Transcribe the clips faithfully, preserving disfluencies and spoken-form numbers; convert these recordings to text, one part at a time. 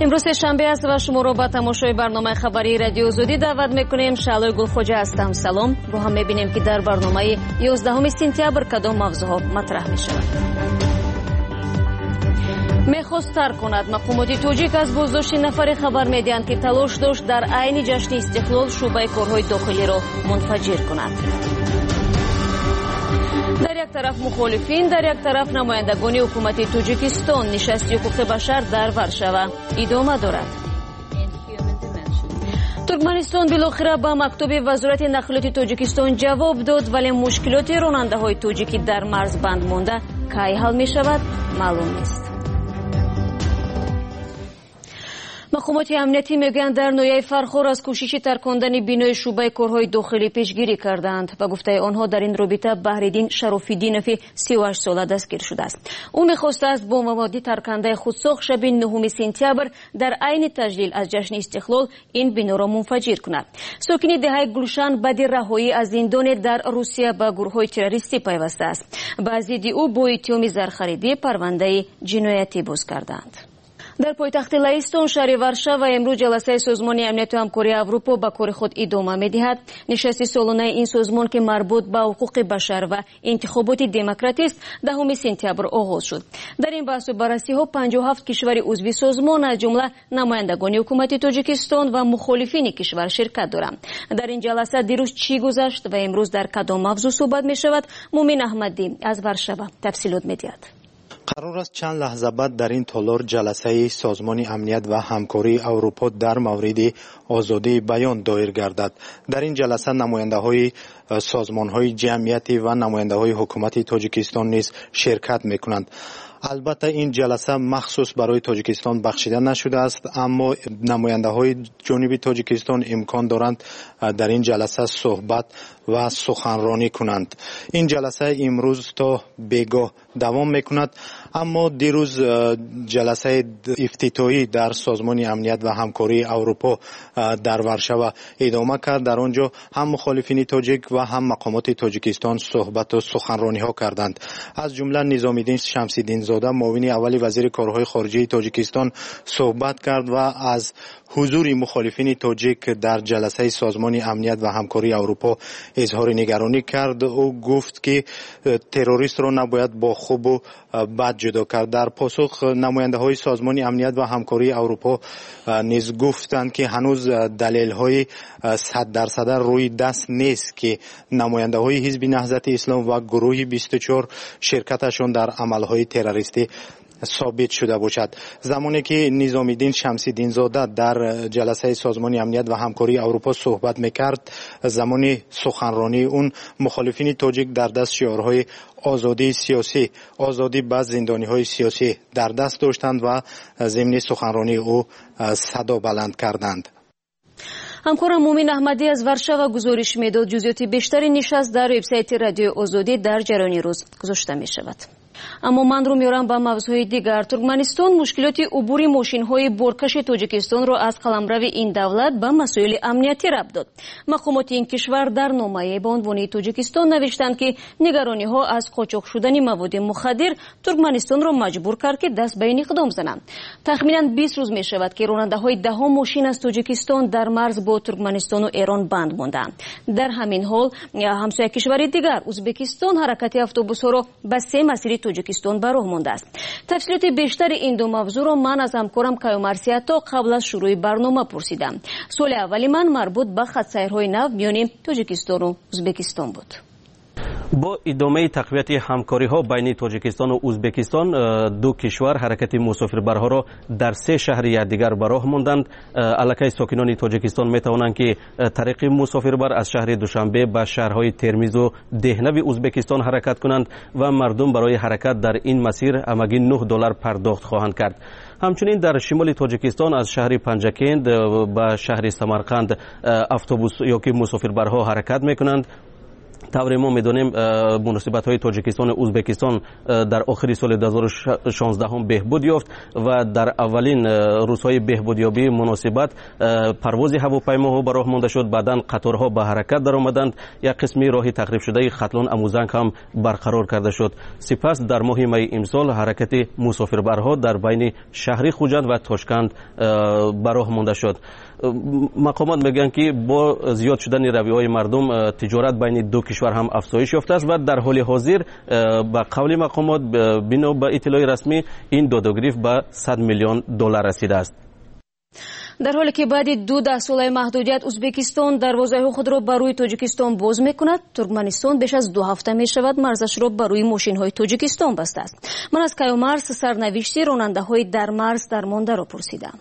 امروز شنبه است و شما را به تماشای برنامه خبری رادیو آزادی دعوت میکنیم. شعله گلخوجه هستم. سلام. با هم میبینیم که در برنامه یازدهم سپتامبر کدام موضوعها مطرح میشود. میخواست ترک کند. مقامات توجیک از بازداشت نفر خبر میدهند که تلاش داشت در عین جشن استقلال شعبه کارهای داخلی را منفجر کند. در یک طرف مخالفین، در یک طرف نمایندگان حکومت تاجیکستان. نشست حقوق بشر در ورشوا ادامه دارد. ترکمنستان بالاخره به مکتوب وزارت نقلیات تاجیکستان جواب داد، ولی مشکلات راننده های تاجیکی در مرز بند مانده کی حل می شود معلوم نیست. مقامات امنیتی میگویند در نویای فرخور از کوشش ترکاندن بینای شعبه کارهای داخلی پیشگیری کردند. به گفته آنها در این رابطه بهرالدین شراف‌الدینوی سی و هشت ساله دستگیر شده است. او میخواسته است با مواد ترکنده خودساخت شب نهم سپتامبر در عین تجلیل از جشن استقلال این بنا را منفجر کند. ساکن دهه گلشن بعد رهایی از زندان در روسیه به گروه‌های تروریستی پیوسته است. بعضی او با اتهام زرخریدی پرونده جنایتی باز کردند. در پایتخت لهستان شهر ورشوا امروز جلسه سازمان امنیت و همکاری اروپا به کار خود ادامه می‌دهد. نشست سالانه این سازمان که مربوط به حقوق بشر و انتخابات دموکراتی است دهم سپتامبر آغاز شد. در این بحث و بررسی‌ها پنجاه و هفت کشور عضو سازمان از جمله نمایندگان حکومت تاجیکستان و مخالفین کشور شرکت دارند. در این جلسه دیروز چی گذشت و امروز در کدام موضوع صحبت می‌شود؟ مومن احمدی از ورشوا تفصیلات می‌دهد. قرار است چند لحظه بعد در این تالار جلسه سازمان امنیت و همکاری اروپا در مورد آزادی بیان دایر گردد. در این جلسه نماینده های سازمان های جمعیتی و نماینده های حکومت تاجیکستان نیز شرکت میکنند. البته این جلسه مخصوص برای تاجیکستان بخشیده نشده است، اما نماینده های جنوبی تاجیکستان امکان دارند در این جلسه صحبت و سخنرانی کنند. این جلسه امروز تا بیگاه دوام میکند، اما دیروز جلسه افتتاحی در سازمان امنیت و همکاری اروپا در ورشوا ادامه کرد. در آنجا هم مخالفین تاجیک و هم مقامات تاجیکستان صحبت و سخنرانی ها کردند. از جمله نظامیدین شمس‌الدین زاده معاون اول وزیر کارهای خارجه تاجیکستان صحبت کرد و از حضور مخالفین تاجیک در جلسه سازمان امنیت و همکاری اروپا اظهار نگرانی کرد. او گفت که تروریست را نباید با خوب و بد جدا کرد. در پاسخ نماینده های سازمان امنیت و همکاری اروپا نیز گفتند که هنوز دلیل های صد درصد روی دست نیست که نماینده های حزب نهضت اسلام و گروه بیست و چهار شرکتشان در عمل های تروریستی ثابت شده باشد. زمانی که نظامیدین شمس‌الدین زاده در جلسه سازمان امنیت و همکاری اروپا صحبت میکرد، زمانی سخنرانی اون مخالفین تاجیک در دست شعارهای آزادی سیاسی، آزادی به زندانی‌های سیاسی در دست داشتند و ضمن سخنرانی او صدا بلند کردند. همکارم مومن احمدی از ورشوا گزارش میداد. جزئیات بیشتری نشست در وبسایت رادیو آزادی در جریان روز گذاشته می شود. اما من رو میارم به موضوع دیگر. ترکمنستان مشکلات عبور ماشین‌های بارکش تاجیکستان را از قلمرو این دولت به مسائل امنیتی ربط داد. مقامات این کشور در نامه به عنوان تاجیکستان نوشتند که نگرانی‌ها از قاچاق شدن مواد مخدر ترکمنستان را مجبور کرد که دست به این اقدام زنند. تخمیناً بیست روز می شود که راننده‌های دهم ماشین از تاجیکستان در مرز با ترکمنستان و ایران بند ماندند. در همین حال همسایه کشور دیگر ازبکستان حرکت اتوبوس‌ها را به سه مسیر تاجیکستان به راه مانده است. تفصیلات بیشتر این دو موضوع را من از همکارم کیومرثی عطا قبل از شروع برنامه پرسیدم. سوال اولی من مربوط به خط سیرهای نو میان تاجیکستان و ازبکستان بود. با ادامه تقویت همکاری ها بین تاجیکستان و ازبکستان، دو کشور حرکت مسافربرها را در سه شهر یکدیگر به راه ماندند. الکی ساکنان تاجیکستان می توانند که طریق مسافربر از شهر دوشنبه به شهرهای ترمیز و دهنوی ازبکستان حرکت کنند و مردم برای حرکت در این مسیر همگی نه دلار پرداخت خواهند کرد. همچنین در شمال تاجیکستان از شهر پنجکند به شهر سمرقند اتوبوس یا که مسافربرها حرکت می کنند طوری ما میدونیم مناسبت های تاجیکستان و ازبکستان در آخر سال دو هزار و شانزده هم بهبود یافت و در اولین روزهای بهبودیابی مناسبت پرواز هواپیماها به راه مانده شد. بعداً قطارها به حرکت در آمدند. یک قسمی راه تخریب شده ختلان اموزنگ هم برقرار کرده شد. سپس در ماه می امسال حرکت مسافربرها در بین شهر خوجند و تاشکند به راه مانده شد. مقامات میگن که با زیاد شدن رویه‌های مردم تجارت بین دو کشور هم افزایش یافته است و در حال حاضر با قول مقامات بنا به اطلاع رسمی این دادگیری به صد میلیون دلار رسیده است. در حالی که بعد دو ده ساله محدودیت ازبکستان دروازه خود را بر روی تاجیکستان باز میکند، ترکمنستان بیش از دو هفته می شود مرزش را بر روی ماشین های تاجیکستان بسته است. من از کیومرز سرنوشتی راننده های در مرز درمانده را پرسیدم.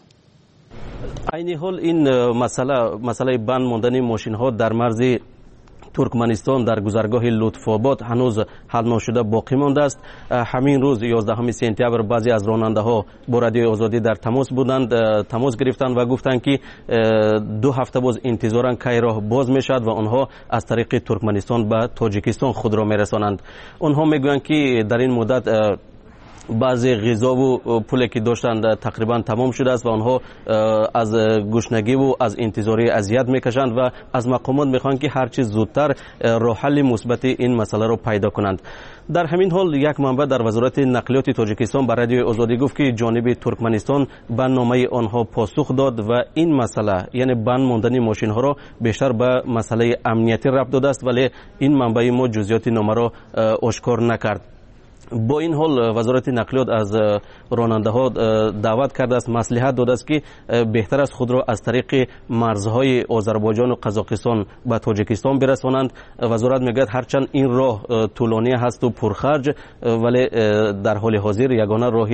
عین حال این مسئله مسئله بند ماندن ماشین ها در مرز ترکمنستان در گذرگاه لطف‌آباد هنوز حل نشده باقی مانده است. همین روز یازدهم سپتامبر بعضی از راننده ها با رادیوی آزادی در تماس بودند، تماس گرفتند و گفتند که دو هفته باز انتظارن که راه باز میشد و آنها از طریق ترکمنستان به تاجیکستان خود را میرسانند. آنها میگویند که در این مدت بعضی غذا و پولی که داشتند تقریبا تمام شده است و آنها از گشنگی و از انتظاری اذیت میکشند و از مقامات میخوان که هر چیز زودتر راه حل مثبت این مسئله را پیدا کنند. در همین حال یک منبع در وزارت نقلیات تاجیکستان به رادیوی آزادی گفت که جانب ترکمنستان به نامه آنها پاسخ داد و این مسئله یعنی بند ماندن ماشین ها را بیشتر به مسئله امنیتی ربط داده است، ولی این منبع ما جزئیات نامه را آشکار نکرد. با این حال وزارت نقلیات از راننده ها دعوت کرده است، مصلحت داده است که بهتر است خود را از طریق مرزهای آذربایجان و قزاقستان به تاجیکستان برسانند. وزارت میگه هرچند این راه طولانی هست و پرخرج، ولی در حال حاضر یگانه راه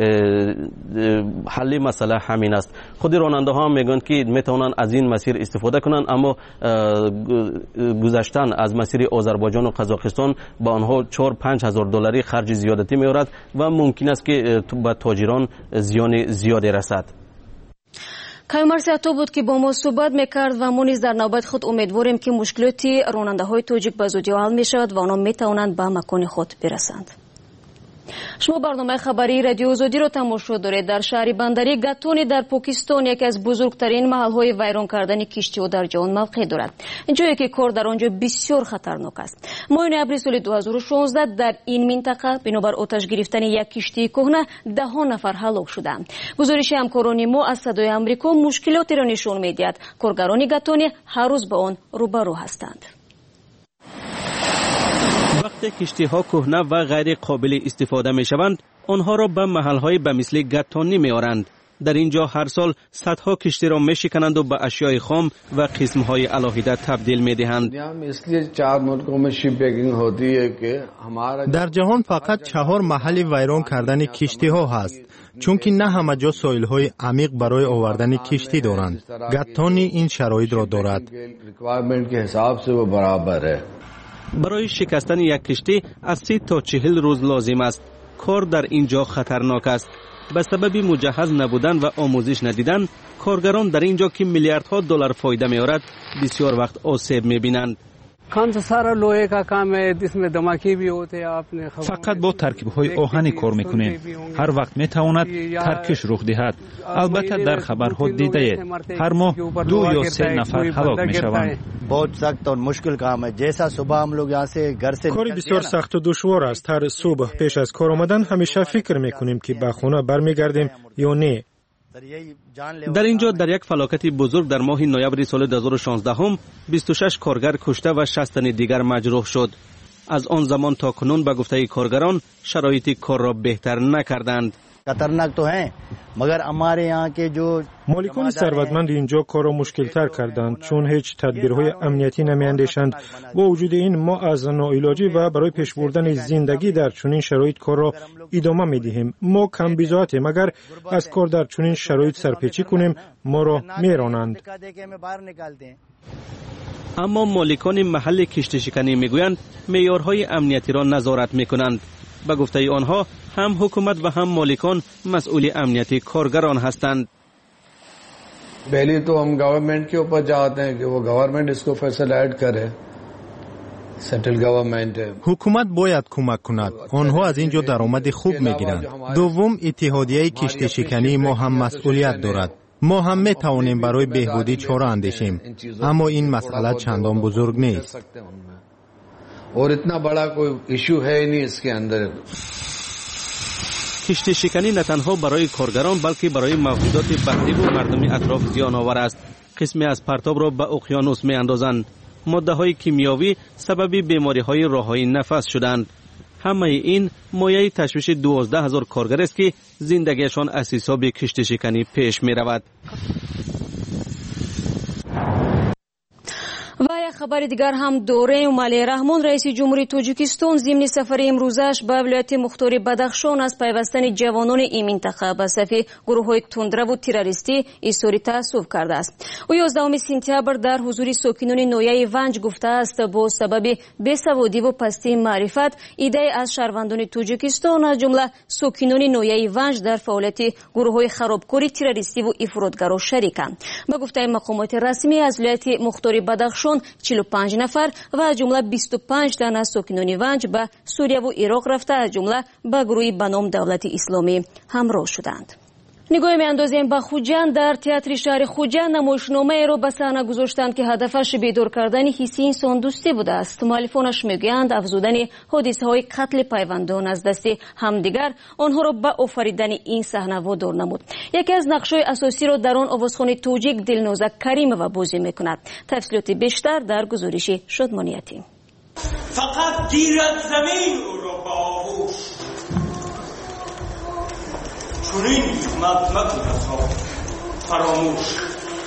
حل مسئله همین است. خود راننده ها هم میگن که میتونن از این مسیر استفاده کنند، اما گذشتن از مسیر آذربایجان و قزاقستان با آنها چهار پنج هزار دلاری خرج زیادتی می‌آورد و ممکن است که به تاجران زیان زیادی رسد. کیومرز عطا بود که با ما صحبت میکرد و ما نیز در نوبت خود امیدواریم که مشکلات راننده های تاجیک به زودی حل میشود و آنها میتوانند به مکان خود برسند. شما برنامه خبری رادیو آزادی را تماشا دارید. در شهر بندری گاتونی در پاکستان یکی از بزرگترین محل‌های ویران کردن کشتی‌ها در جهان موقع دارد. جایی که کار در آنجا بسیار خطرناک است. ماه اپریل سال دو هزار و شانزده در این منطقه بنابر آتش گرفتن یک کشتی کهنه ده ها نفر هلاک شدند. گزارش همکاران ما از صدای آمریکا مشکلاتی را نشان می‌دهد. کارگران گاتونی هر روز با آن روبرو هستند. وقتی کشتی‌ها کهنه و غیر قابل استفاده می‌شوند، آنها را به محل‌های به مثل گاتونی می‌آورند. در اینجا هر سال صدها کشتی را می‌شکنند و به اشیاء خام و قسم‌های علاهیده تبدیل می‌دهند. در جهان فقط چهار محل ویران کردن کشتی‌ها هست، چون که نه همه جا ساحل‌های عمیق برای آوردن کشتی دارند. گاتونی این شرایط را دارد. برای شکستن یک کشتی از سی تا چهل روز لازم است. کار در اینجا خطرناک است. به سبب مجهز نبودن و آموزش ندیدن، کارگران در اینجا که میلیاردها دلار فایده می‌آورد بسیار وقت آسیب می‌بینند. فقط با ترکیب‌های آهنی کار می‌کنیم. هر وقت می‌تواند ترکش رخ دهد. البته در خبرها دیده اید هر ماه دو یا سه نفر هلاک می‌شوند. کاری بسیار سخت و دشوار است. هر صبح پیش از کار آمدن همیشه فکر می‌کنیم که به خانه برمیگردیم یا نه. در اینجا در یک فلاکت بزرگ در ماه نوامبر سال دو هزار و شانزده هم بیست و شش کارگر کشته و شصت تن دیگر مجروح شد. از آن زمان تا کنون به گفته کارگران شرایط کار را بهتر نکردند. خطرناک تو ہیں مگر ہمارے یہاں کے جو مالکان ثروتمند اینجا کار را مشکل‌تر کردند، چون هیچ تدبیرهای امنیتی نمی‌اندیشند. با وجود این ما از ناعلاجی و برای پیش بردن زندگی در چنین شرایط کار را ادامه می‌دهیم. ما کم بی‌ذاتیم، مگر از کار در چنین شرایط سرپیچی کنیم ما را می‌رانند. اما مالکان محل کشتی شکنی میگویند معیارهای امنیتی را نظارت میکنند. به گفته آنها هم حکومت و هم مالکان مسئول امنیتی کارگران هستند. پہلی تو ہم گورنمنٹ کے اوپر چاہتے ہیں کہ وہ گورنمنٹ اس کو فیسلائٹ کرے حکومت باید کمک کند. آنها از اینجا درآمد خوب میگیرند. دوم، اتحادیه کشتی شکنی ما هم مسئولیت دارد. ما هم می توانیم برای بهبودی چاره اندیشیم، اما این مسئله چندان بزرگ نیست. کشتی شکنی نه تنها برای کارگران بلکه برای موجودات بحری و مردم اطراف زیان آور است. قسمی از پرتاب را به اقیانوس می اندازند. ماده های کیمیاوی سبب بیماری های راههای نفس شدند. همه این مایه تشویش دوازده هزار کارگر است که زندگیشان از حساب کشتی شکنی پیش می رود. و یک خبر دیگر هم داریم. علی رحمان رئیس جمهوری تاجیکستان ضمن سفر امروزش به ولایت مختار بدخشان از پیوستن جوانان این منطقه به صف گروه‌های تندرو و تروریستی اظهار تأسف کرده است. او یازدهم سپتامبر در حضور ساکنان نویه ونج گفته است با سبب بیسوادی و پستی معرفت ایده از شهروندان تاجیکستان از جمله ساکنان نویه ونج در فعالیت گروه‌های خرابکاری تروریستی و افراطگرا شریکند. به گفته مقامات رسمی از ولایت مختار بدخشان چهل و پنج نفر و از جمله بیست و پنج تن از ساکنان ونج به سوریه و عراق رفته از جمله به گروهی به نام دولت اسلامی همراه شدند. نگاه می‌اندازیم به خوجند. در تئاتر شهر خوجند نمایشنامه را به صحنه گذاشتند که هدفش بیدار کردن حس انسان دوستی بوده است. مؤلفانش میگویند افزودن حادثه‌های قتل پیوندان از دست همدیگر آنها را به آفریدن این صحنه وادار نمود. یکی از نقش‌های اساسی را در آن آوازخوان توجیک دلنوزه کریمова بازی می‌کند. تفصیلات بیشتر در گزارش شادمانیتی. فقط گیرد زمین او را با آغوش چونین مدمت فراموش.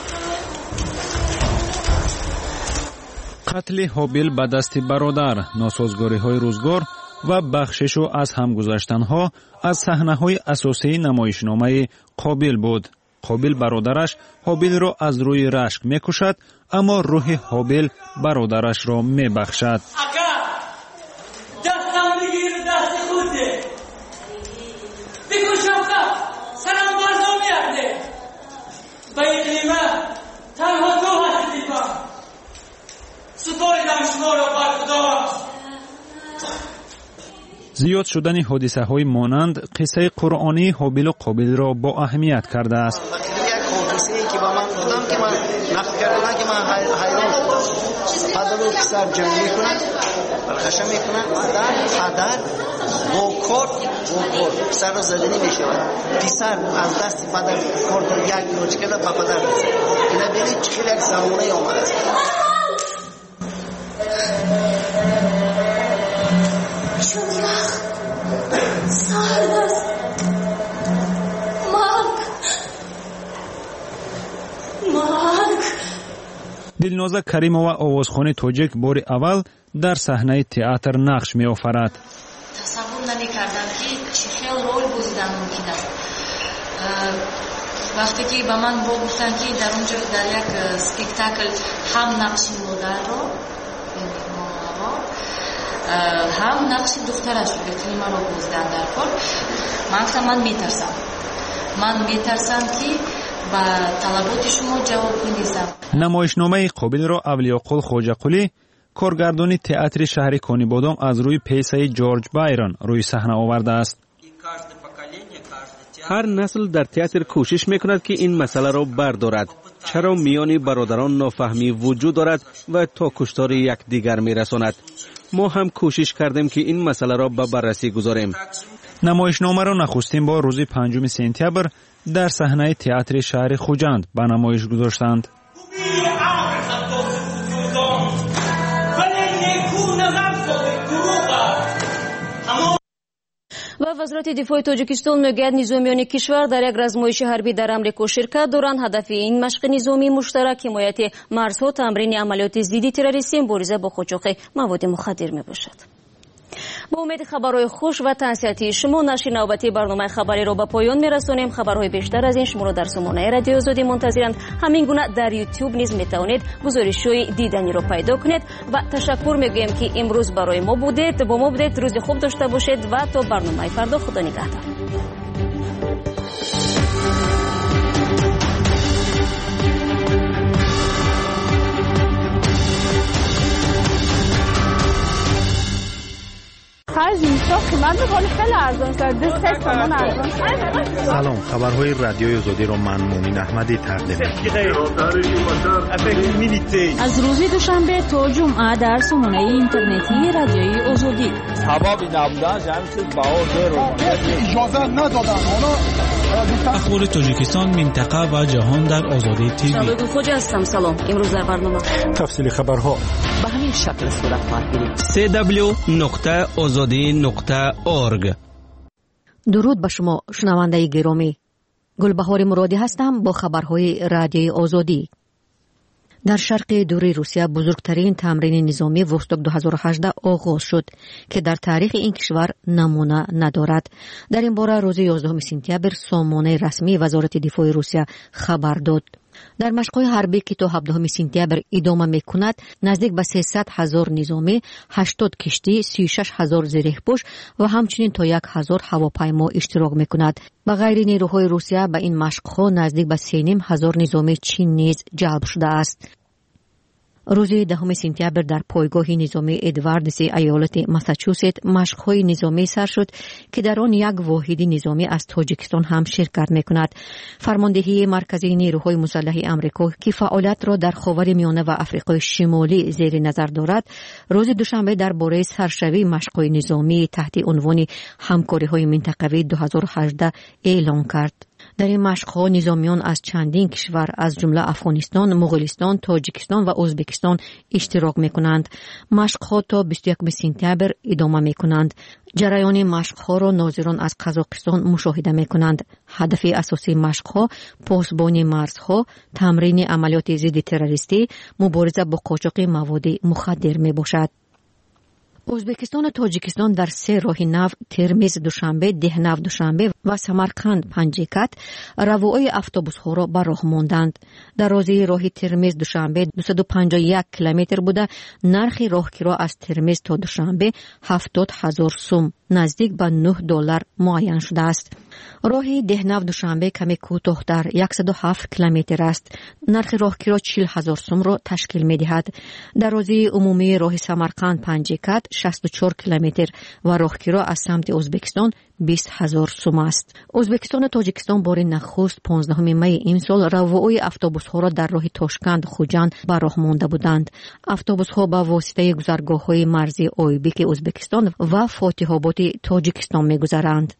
قتل هابیل به دست برادر، ناسازگاری های روزگار و بخشش و از هم گذشتن ها از صحنه های اساسی نمایشنامه قابیل بود. قابیل برادرش هابیل را از روی رشک می کشد، اما روح هابیل برادرش را می بخشد. تنها دو هستی دیدم سپاریدم شما را بر خدا. زیاد شدن حادثه های مانند قصه قرآنی هابیل و قابیل را با اهمیت کرده است. یک حادثه ای که با من بودم که من نقل کردم که من حیران شدم. پدر و پسر جنگ میکنن، برخشه میکنن، پدر پدر با کارت با کارت پسر را زدنی میشود. پسر از دست پدر کارت را یک نوچ کرده با پدر میزد. اینا بینید خیلی یک زمانه آمد است. چون یخ سرد است مرگ مرگ. دلنوزه کریمова آوازخوان توجیک بار اول در صحنه تئاتر نقش می آفرد. تصور نمی کردم که چه رول بازیدن ممکن است. وقتی که به من گفتن که در اونجا در یک سپیکتاکل هم نقش مادر رو هم نقش دخترش رو به کلمه رو بازیدن در کار، من گفتم من میترسم من میترسم که با طلبات شما جواب نیستم. نمایشنامه قابیل را اولیاقل خوجه‌قلی کارگردان تئاتر شهر کانیبادام از روی پیسه جورج بایرن روی صحنه آورده است. هر نسل در تئاتر کوشش میکند که این مسئله را بردارد. چرا میان برادران نافهمی وجود دارد و تا کشتار یکدیگر میرساند؟ ما هم کوشش کردیم که این مسئله را به بررسی گذاریم. نمایشنامه را نخستین بار روز پنجم سپتامبر در صحنه تئاتر شهر خوجند به نمایش گذاشتند. و وزارت دفاع تاجیکستان میگوید نظامیان کشور در یک رزمایش حربی در امریکا شرکت دارند. هدف این مشق نظامی مشترک حمایت مرزها، تمرین عملیات ضد تروریسم، مبارزه با قاچاق مواد مخدر میباشد. با امید خبرهای خوش و تنصیحاتی شما نشر نوبتی برنامه خبری را به پایان میرسانیم. خبرهای بیشتر از این شما را در سامانه رادیو آزادی منتظرند. همین گونه در یوتیوب نیز میتوانید گزارش‌های دیدنی را پیدا کنید و تشکر میگویم که امروز برای ما بودید. با ما بودید. روز خوب داشته باشید و تا برنامه فردا خدا نگهدار. سلام، خبرهای رادیوی آزادی را من مومن احمدی تقدیم می‌کنم. از روز دوشنبه تا جمعه در سامانه اینترنتی رادیوی آزادی. سبب نبودن جمعیت باور رو اجازه ندادن. اخبار تاجیکستان، منطقه و جهان در آزادی تیوی. شادو خوجا هستم. سلام. امروز در برنامه تفصیل خبرها به همین شکل صورت خواهد گرفت. سی دبلیو نقطه آزادی نقطه اورگ. درود به شما شنونده گرامی. گلبهار مرادی هستم با خبرهای رادیوی آزادی. در شرق دوری روسیه بزرگترین تمرین نظامی وستوک دو هزار و هجده آغاز شد که در تاریخ این کشور نمونه ندارد. در این باره روز یازدهم سپتامبر سامانه رسمی وزارت دفاع روسیه خبر داد. در مشق‌های حربی که تا هفدهم سپتامبر ادامه می‌کند، نزدیک به سیصد هزار نظامی، هشتاد کشتی، سی و شش هزار زره‌پوش و همچنین تا یک هزار هواپیما اشتراک می‌کند. به غیر نیروهای روسیه به این مشق‌ها نزدیک به سه و نیم هزار نظامی چین نیز جلب شده است. روز دهم سپتامبر در پایگاه نظامی ادواردز ایالت ماساچوست مشق‌های نظامی سر شد که در آن یک واحد نظامی از تاجیکستان هم شرکت می‌کند. فرماندهی مرکزی نیروهای مسلح آمریکا که فعالیت را در خاورمیانه و آفریقای شمالی زیر نظر دارد، روز دوشنبه درباره سرشوی مشق‌های نظامی تحت عنوان همکاری‌های منطقوی دو هزار و هجده اعلام کرد. در این مشق‌ها نظامیان از چندین کشور از جمله افغانستان، مغولستان، تاجیکستان و ازبکستان اشتراک می‌کنند. مشق‌ها تا بیست و یکم سپتامبر ادامه می‌کنند. جریان مشق‌ها را ناظران از قزاقستان مشاهده می‌کنند. هدف اساسی مشق‌ها پاسبانی مرزها، تمرین عملیات ضد تروریستی، مبارزه با قاچاق مواد مخدر میباشد. ازبکستان و تاجیکستان در سه راه نو ترمیز دوشنبه، دهنو دوشنبه و سمرقند پنجیکت روای اتوبوس‌ها را به راه ماندند. درازی راه ترمیز دوشنبه دویست و پنجاه و یک کیلومتر بوده. نرخ راهکرا از ترمیز تا دوشنبه هفتاد هزار سوم، نزدیک به نه دلار معین شده است. راه دهنو دوشنبه کمی کوتاه‌تر صد و هفت کیلومتر است. نرخ راهکرا چهل هزار سوم را تشکیل می‌دهد. درازی عمومی راه سمرقند پنجیکت شصت و چهار کیلومتر و راهکرا از سمت ازبکستان بیست هزار سوم است. ازبکستان و تاجیکستان بار نخست پانزدهم می این سال روای اتوبوس‌ها را در راه تاشکند خوجند به راه مانده بودند. اتوبوس‌ها با واسطه گذرگاه‌های مرزی آیبک ازبکستان و فاتح آباد تاجیکستان می‌گذرند.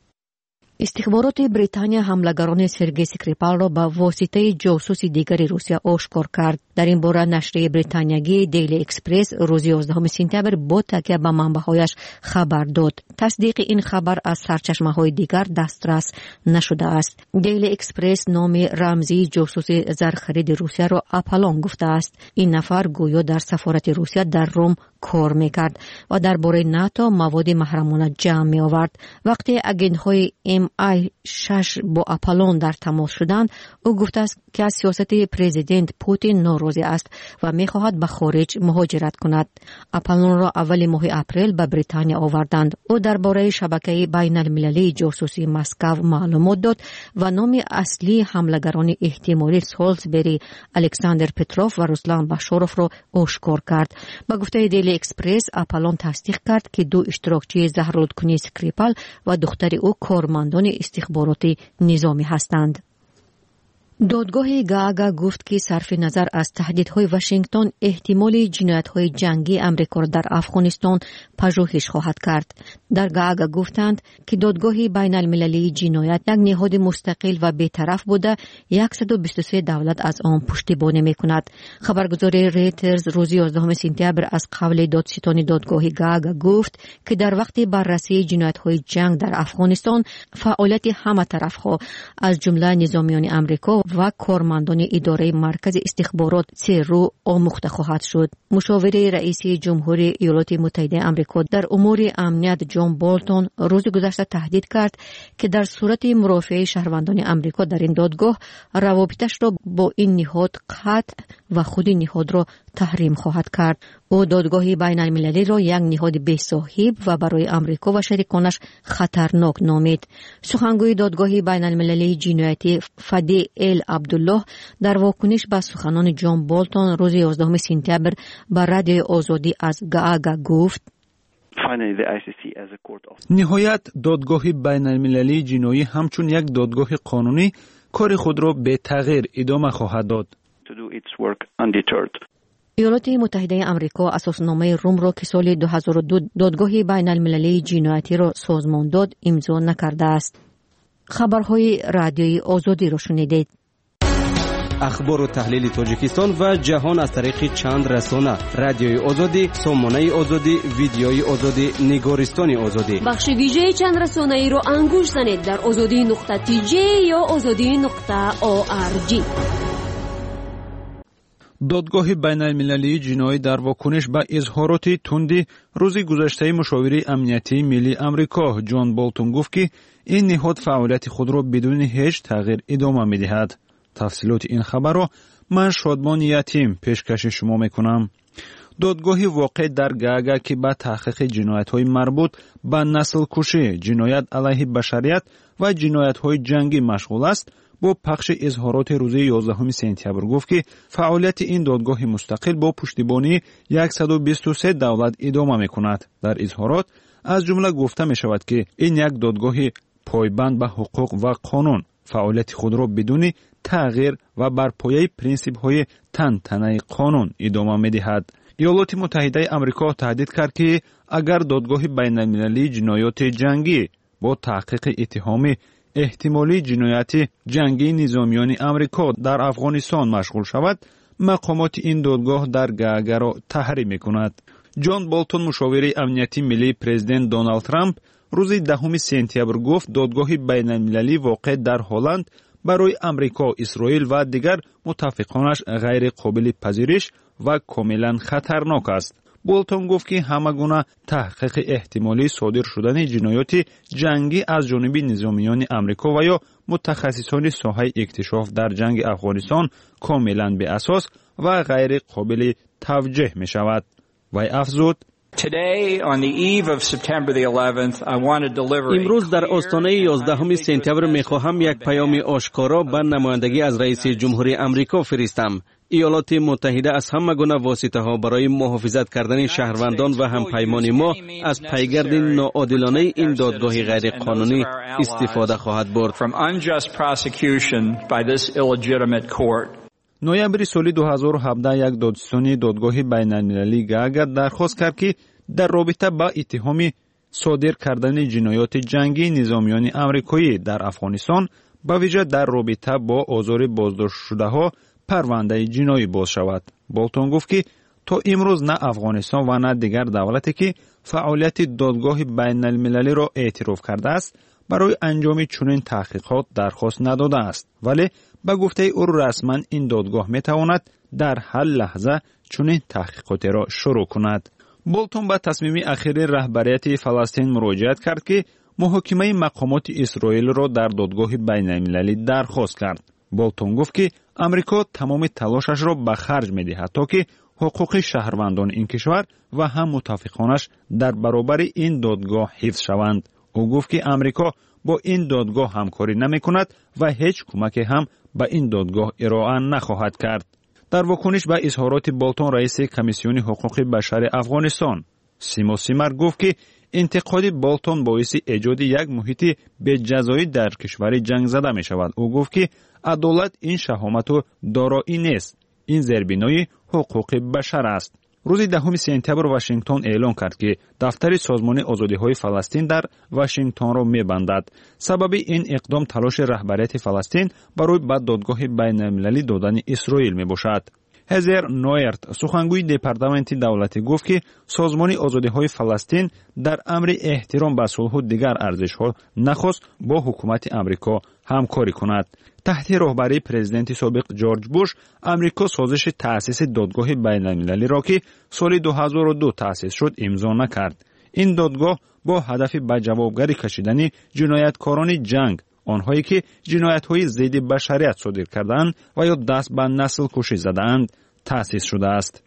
استخبارات بریتانیا حملگران سرگئی اسکریپال را با واسطه جاسوس دیگری روسیه آشکار کرد. در این باره نشریه بریتانیایی دیلی اکسپرس روز یازدهم سپتامبر با تکیه به منبع‌هایش خبر داد. تصدیق این خبر از سرچشمه‌های دیگر دسترس نشده است. دیلی اکسپرس نام رمزی جاسوس زرخرید روسیه را آپالون گفته است. این نفر گویا در سفارت روسیه در روم کار میکرد و درباره ناتو مواد محرمانه جمع می آورد. وقتی اگنت‌های ام آی شش با آپالون در تماس شدند، او گفته است که از سیاست پرزیدنت پوتین ناراضی است و می خواهد به خارج مهاجرت کند. آپالون را اول ماه اپریل به بریتانیا آوردند. او درباره شبکه بین المللی جاسوسی مسکو معلومات داد و نام اصلی حملگران احتمالی سالزبری، الکساندر پتروف و روسلان باشاروف را آشکار کرد. با گفته دیلی اکسپرس، آپالون تصدیق کرد که دو اشتراکچی زهرالودکنی اسکریپال و دختر او کارمندان استخباراتی نظامی هستند. دادگاه گاگا گفت که صرف نظر از تهدیدهای واشنگتن احتمال جنایت‌های جنگی آمریکا را در افغانستان پژوهش خواهد کرد. در گاگا گفتند که دادگاه بین المللی جنایت یک نهاد مستقل و بی‌طرف بوده، صد و بیست و سه دولت از آن پشتیبانی می‌کند. خبرگزاری ریترز روز یازدهم سپتامبر از قول دادستان دادگاه گاگا گفت که در وقت بررسی جنایت‌های جنگ در افغانستان فعالیت همه طرف‌ها از جمله نظامیان آمریکا و کارمندان اداره مرکز استخبارات سرو آموخته خواهد شد. مشاور رئیس جمهوری ایالات متحده آمریکا در امور امنیت جان بالتون روز گذشته تهدید کرد که در صورت مرافعه شهروندان آمریکا در این دادگاه روابطش را با این نهاد قطع و خود نهاد را تحریم خواهد کرد. او دادگاه بین المللی را یک نهاد بی‌صاحب و برای آمریکا و شریکانش خطرناک نامید. سخنگوی دادگاه بین المللی جنایتی فدی ال عبدالله در واکنش به سخنان جان بالتون روز یازدهم سپتامبر به رادیو آزادی از گاگا گفت: نهایت دادگاه بین‌المللی جنایی همچون یک دادگاه قانونی کار خود را به تغییر ادامه خواهد داد. ایالات متحده آمریکا اساسنامه روم را که سال دو هزار و دو دادگاه بین‌المللی جنایتی را سازمان داد امضا نکرده است. خبرهای رادیوی آزادی را شنیدید. اخبار و تحلیل تاجیکستان و جهان از طریق چند رسانه: رادیوی آزادی، سامانه آزادی، ویدیوی آزادی، نگارستان آزادی. بخش ویژه چند رسانه ای را انگوش زنید در آزادی نقطه تی جی یا آزادی نقطه او آر جی. دادگاه بین‌المللی جنایی در واکنش به اظهارات تندی روز گذشته مشاور امنیتی ملی آمریکا جان بولتون گفت که این نهاد فعالیت خود را بدون هیچ تغییر ادامه می‌دهد. تفصیلات این خبر را من شادمان یتیم پیشکش شما میکنم. دادگاه واقع در گاگا که به تحقیق جنایت‌های مربوط به نسل کشی، جنایت علیه بشریت و جنایت‌های جنگی مشغول است، با پخش اظهارات روز یازدهم سپتامبر گفت که فعالیت این دادگاه مستقل با پشتیبانی صد و بیست و سه دولت ادامه میکند. در اظهارات از جمله گفته می شود که این یک دادگاه پایبند به حقوق و قانون فعالیت خود را بدون تغییر و بر پایه پرینسیپ‌های تن‌تنه قانون ادامه می‌دهد. ایالات متحده آمریکا تهدید کرد که اگر دادگاه بین‌المللی جنایات جنگی با تحقیق اتهام احتمالی جنایت جنگی نظامیان آمریکا در افغانستان مشغول شود، مقامات این دادگاه در گاگا را تحریم می‌کند. جان بولتون مشاور امنیتی ملی پرزیدنت دونالد ترامپ روز دهم سپتامبر گفت دادگاه بین‌المللی واقع در هلند برای امریکا، اسرائیل و دیگر متفقانش غیر قابل پذیرش و کاملا خطرناک است. بولتون گفت که همه گونه تحقیق احتمالی صادر شدن جنایات جنگی از جانب نظامیان امریکا و یا متخصصان ساحه اکتشاف در جنگ افغانستان کاملا به اساس و غیر قابل توجیه می شود. و افزود: امروز در آستانه یازدهم سپتامبر می‌خواهم یک پیام آشکارا به نمایندگی از رئیس جمهوری آمریکا فرستم. ایالات متحده از همه گونه واسطه‌ها برای محافظت کردن شهروندان و همپیمان ما از پیگرد ناعادلانه این دادگاه غیر قانونی استفاده خواهد برد. نوامبر سال دو هزار و هفده یک دادستانی دادگاه بین‌المللی گاگا درخواست کرد که در رابطه با اتهام صادر کردن جنایات جنگی نظامیان آمریکایی در افغانستان به ویژه در رابطه با آزار بازداشت شده ها پرونده جنایی باز شود. بولتون گفت که تا امروز نه افغانستان و نه دیگر دولتی که فعالیت دادگاه بین‌المللی را اعتراف کرده است برای انجام چنین تحقیقات درخواست نداده است، ولی به گفته او رسما این دادگاه می تواند در هر لحظه چنین تحقیقات را شروع کند. بولتون به تصمیم اخیر رهبریت فلسطین مراجعت کرد که محاکمه مقامات اسرائیل را در دادگاه بین‌المللی درخواست کرد. بولتون گفت که امریکا تمام تلاشش را به خرج می دهد تا که حقوق شهروندان این کشور و هم متفقانش در برابر این دادگاه حفظ شوند. او گفت که امریکا با این دادگاه همکاری نمی کند و هیچ کمک هم به این دادگاه ارائه نخواهد کرد. در واکنش به اظهارات بولتون، رئیس کمیسیون حقوق بشر افغانستان سیمو سیمر گفت که انتقاد بولتون باعث ایجاد یک محیط بجزایی در کشور جنگ زده می شود. او گفت که عدالت این شهامت و دارایی نیست، این زیربنای حقوق بشر است. روز دهم سپتامبر واشنگتن اعلام کرد که دفتر سازمان آزادی‌های فلسطین در واشنگتن را می‌بندد. سبب این اقدام تلاش رهبریت فلسطین برای به دادگاه بین‌المللی دادن اسرائیل میباشد. هزر نویرت، سخنگوی دپارتمنت دولتی، گفت که سازمان آزادی‌های فلسطین در امر احترام به صلح و دیگر ارزش‌ها نخواست با حکومت آمریکا همکاری کند. تحت رهبری پرزیدنت سابق جورج بوش، امریکا سازش تأسیس دادگاه بین‌المللی را که سال دو هزار و دو تأسیس شد امضا نکرد. این دادگاه با هدف به جوابگری کشیدن جنایتکاران جنگ، آنهایی که جنایت‌های ضد بشریت صادر کردند و یا دست به نسل کشی زدند، تأسیس شده است.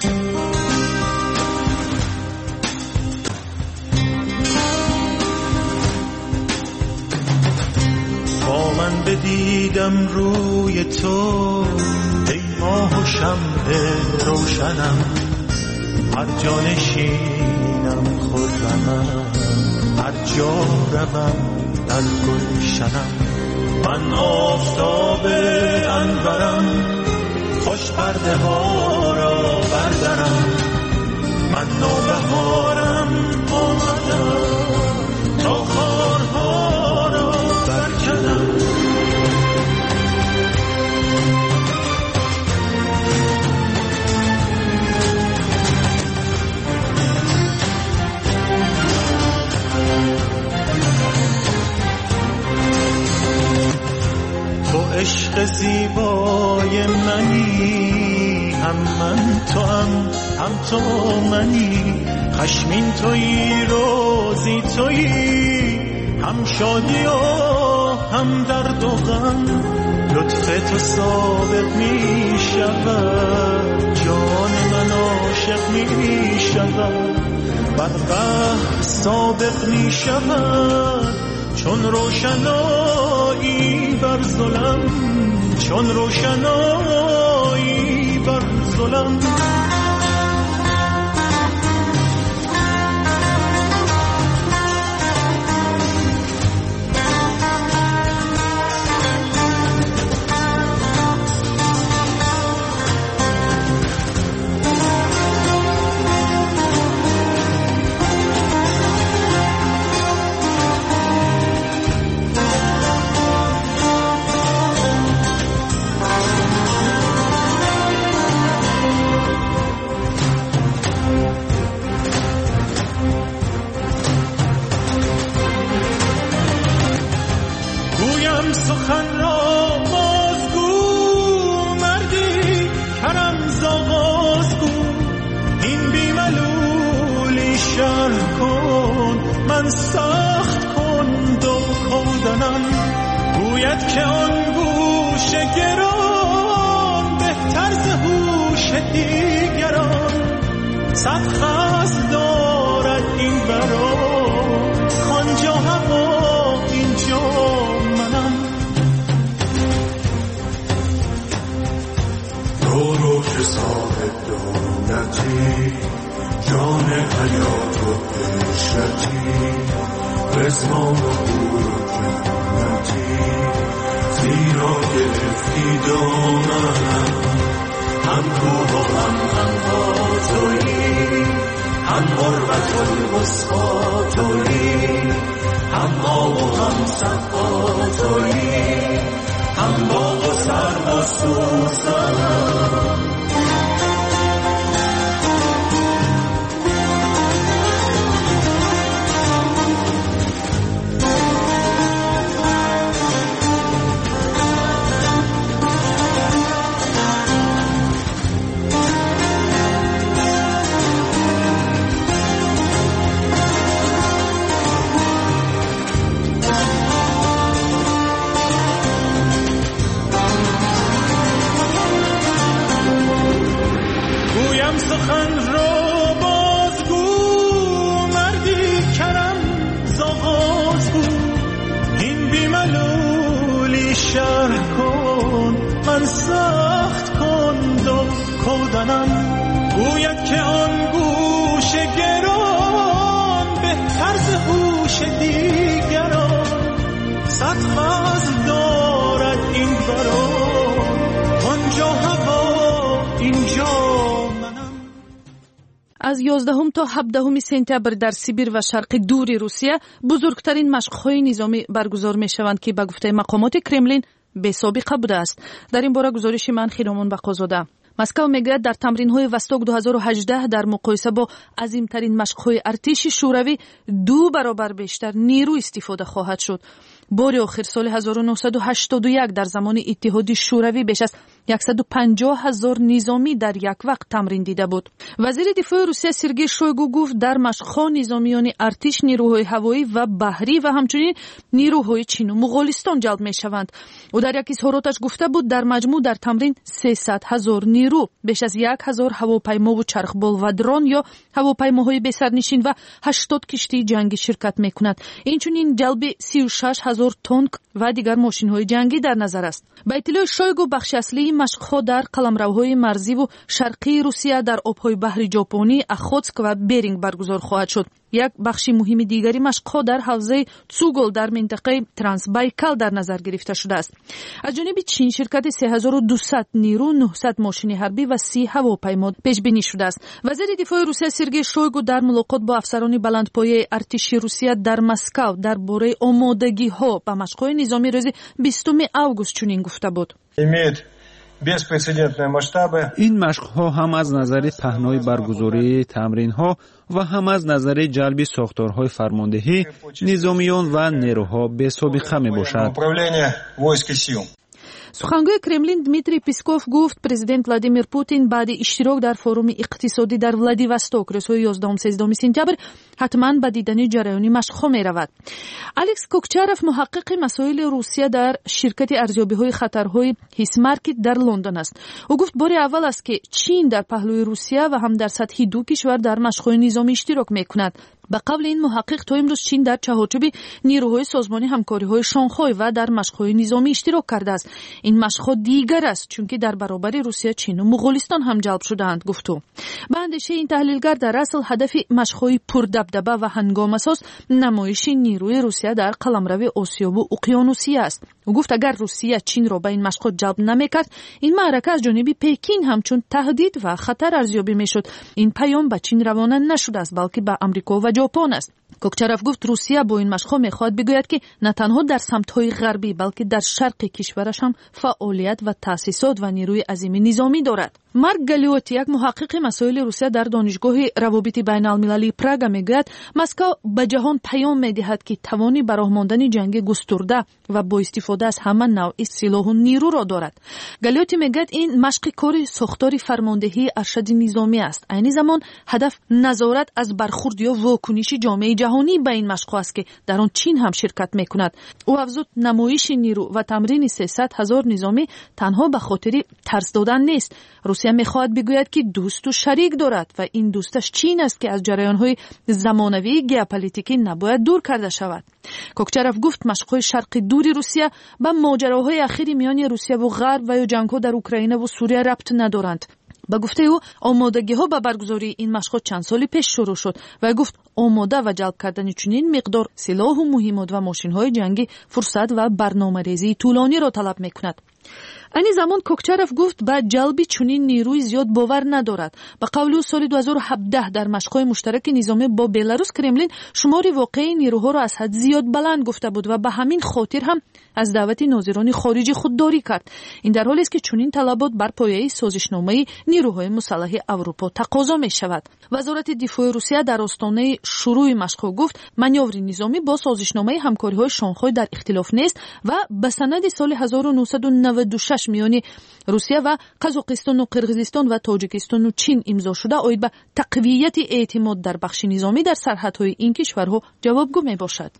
با من بدیدم روی تو ای ماه و شمع روشنم، هر جا نشینم خرمم، هر جا روم در گلشنم. من آفتاب انورم، خوش پرده ها را بردارم. من نوبهارم آمدم تا خارها را برکنم. تو عشق زیبای منی، هم من تو هم هم تو منی. خشمین تویی روزی تویی، هم شادی و هم درد و غم. لطف تو سابق می شود، جان من عاشق می شود. بدبخت سابق می شود، چون روشنایی بر ظلم، چون روشنایی بر ظلم. سخن را بازگو، مردی کرم زاغازگو. این بیملولی شرح کن، من سخت کن دو کودنم. گوید که آن گوش گران، بهتر ز هوش دیگران. صد خصم دارد این برا، آنجا هوا اینجا منم. رو رو که صاحب دولتی، جان حیات و عشرتی. رزمان و گور و جنتی، زیرا گرفتی دامنم. هم کوه و هم هم تویی، هم غربت الوسطی تویی. هم آب و هم صفا تویی، هم باغ و سرو و سوسن. سخن رو بازگو، مردی کرم زاغازگو. این بیملولی شرح کن، من سخت کن دو کودنم. گوید که آن گوش گران، بهتر ز هوش دیگران. صد فضل دارد این بران، آنجا هوا اینجا. از یازدهم تا هفدهم سپتامبر در سیبیر و شرق دور روسیه بزرگترین مشق‌های نظامی برگزار می‌شوند که به گفته مقامات کرملین بی‌سابقه بوده است. در این باره گزارش من خیرامان بقازاده. مسکو میگوید در تمرین‌های وستوک دو هزار و هجده در مقایسه با عظیم‌ترین مشق‌های ارتش شوروی دو برابر بیشتر نیرو استفاده خواهد شد. بار آخر سال هزار و نهصد و هشتاد و یک در زمان اتحاد شوروی بیش از صد و پنجاه هزار نظامی در یک وقت تمرین دیده بود. وزیر دفاع روسیه سرگئی شویگو گفت در مشق‌ها نظامیان ارتش، نیروهای هوایی و بحری و همچنین نیروهای چین و مغولستان جلب می‌شوند. او در یک اظهاراتش گفته بود در مجموع در تمرین سیصد هزار نیرو، بیش از هزار هواپیما و چرخبال و درون یا هواپیماهای بی‌سرنشین و هشتاد کشتی جنگی شرکت می‌کند. اینچنین جلب سی و شش هزار تانک و دیگر ماشین‌های جنگی در نظر است. به اطلاع شویگو بخش اصلی машқҳо дар қаламравҳои марзиву шарқии Русия дар обҳои баҳри Ҷопонӣ, Охотск ва Беринг баргузор хоҳад шуд. як бахши муҳими дигари машқҳо дар ҳавзаи Цугол дар минтақаи Трансбайкал дар назар гирифта шудааст. аз ҷониби Чин ширкати се ҳазору дусад нерӯ, нуҳсад мошини ҳарбӣ ва си ҳавопаймо пешбинӣ шудааст. вазири дифои Русия Сергей Шойгу дар мулоқот бо афсарони баландпояи артиши Русия дар Москав дар бораи омодагиҳо ба машқҳои низомӣ рӯзи бистуми август чунин гуфта буд: ин машқҳо ҳам аз назари паҳнои баргузории тамринҳо ва ҳам аз назари ҷалби сохторҳои фармондеҳӣ, низомиён ва нерӯҳо бесобиқа мебошад. сухангӯи Кремлин Дмитрий Песков гуфт, президент Владимир Путин баъди иштирок дар форуми иқтисодӣ дар Владивосток рӯзҳои ёздаҳум-сездуҳуми сентябр ҳатман ба дидани ҷараёни машқҳо меравад. Алекс Кокчаров, муҳаққиқи масоили Русия дар ширкати арзёбиҳои хатарҳои Хисмаркет дар Лондон аст. ӯ гуфт, бори аввал аст ки Чин дар паҳлӯи Русия ва ҳам дар сатҳи ду кишвар дар машқҳои низомӣ иштирок мекунад. ба қавли ин муҳаққиқ, то имрӯз Чин дар чаҳорчӯби нерӯҳои созмони ҳамкориҳои Шонхой ва дар машқҳои низомӣ иштирок кардааст. ин машқҳо дигар аст, чунки дар баробари Русия Чину Муғулистон ҳам ҷалб шудаанд, гуфту. ба андешаи ин таҳлилгар, дар асл ҳадафи машқҳои пурдабдаба ва ҳангомасоз намоиши нерӯи Русия дар қаламрави Осиёбу Уқёнусия аст. ӯ гуфт, агар Русия Чинро ба ин машқҳо ҷалб намекард, ин маърака аз ҷониби Пекин ҳамчун таҳдид ва хатар арзёбӣ мешуд. ин паём ба Чин равона нашудааст, балки ба Амрико ва Ҷопон аст. Кокчаров гуфт, Русия бо ин машқҳо мехоҳад бигӯяд, ки на танҳо дар самтҳои ғарбӣ, балки дар шарқи кишвараш ҳам фаъолият ва таъсисот ва нерӯи азими низомӣ дорад. Марк Галиоти, як муҳаққиқи масоили Русия дар донишгоҳи равобити байналмилалии Прага, мегӯяд, Москав ба ҷаҳон паём медиҳад, ки тавони ба роҳ мондани ҷанги густурда ва бо истифода аз ҳама навъи силоҳу нерӯро дорад. Галиоти мегӯяд, ин машқи кори сохтори фармондеҳии аршади низомӣ аст. айни замон ҳадаф назорат аз бархурд ё вокуниши ҷомеаи ҷаҳонӣ ба ин машқҳо аст, ки дар он Чин ҳам ширкат мекунад. ӯ афзуд, намоиши нерӯ ва тамрини сесад ҳазор низомӣ танҳо ба хотири тарс додан нест. Русия мехоҳад бигӯяд, ки дӯсту шарик дорад ва ин дӯсташ Чин аст, ки аз ҷараёнҳои замонавии геополитикӣ набояд дур карда шавад. Кокчаров гуфт, машқҳои шарқи дури Русия ба моҷароҳои ахири миёни Русияву Ғарб ва ё ҷангҳо дар Украинаву Сурия рабт надоранд. ба гуфтаи ӯ, омодагиҳо ба баргузории ин машқҳо чанд соли пеш шурӯъ шуд. Вай гуфт, омода ва ҷалб кардани чунин миқдор силоҳу муҳимот ва мошинҳои ҷангӣ фурсат ва барномарезии тӯлониро талаб мекунад. айни замон Кокчаров гуфт, ба ҷалби чунин нерӯи зиёд бовар надорад. ба қавли ӯ, соли ду ҳазору ҳабдаҳ дар машқҳои муштараки низомӣ бо Беларус Кремлин шумори воқеи нерӯҳоро аз ҳад зиёд баланд гуфта буд ва ба ҳамин хотир ҳам аз даъвати нозирони хориҷӣ худдорӣ кард. ин дар ҳолест, ки чунин талабот бар пояи созишномаи нерӯҳои мусаллаҳи Аврупо тақозо мешавад. вазорати дифои Русия дар остонаи шурӯъи машқҳо гуфт, манёври низомӣ бо созишномаи ҳамкориҳои Шонхой дар ихтилоф нест ва ба санади соли ҳазору нуҳсаду наваду шаш миёни Русия ва Қазоқистону Қирғизистон ва Тоҷикистону Чин имзо шуда оид ба тақвияти эътимод дар бахши низомӣ дар сарҳадҳои ин кишварҳо ҷавобгӯ мебошад.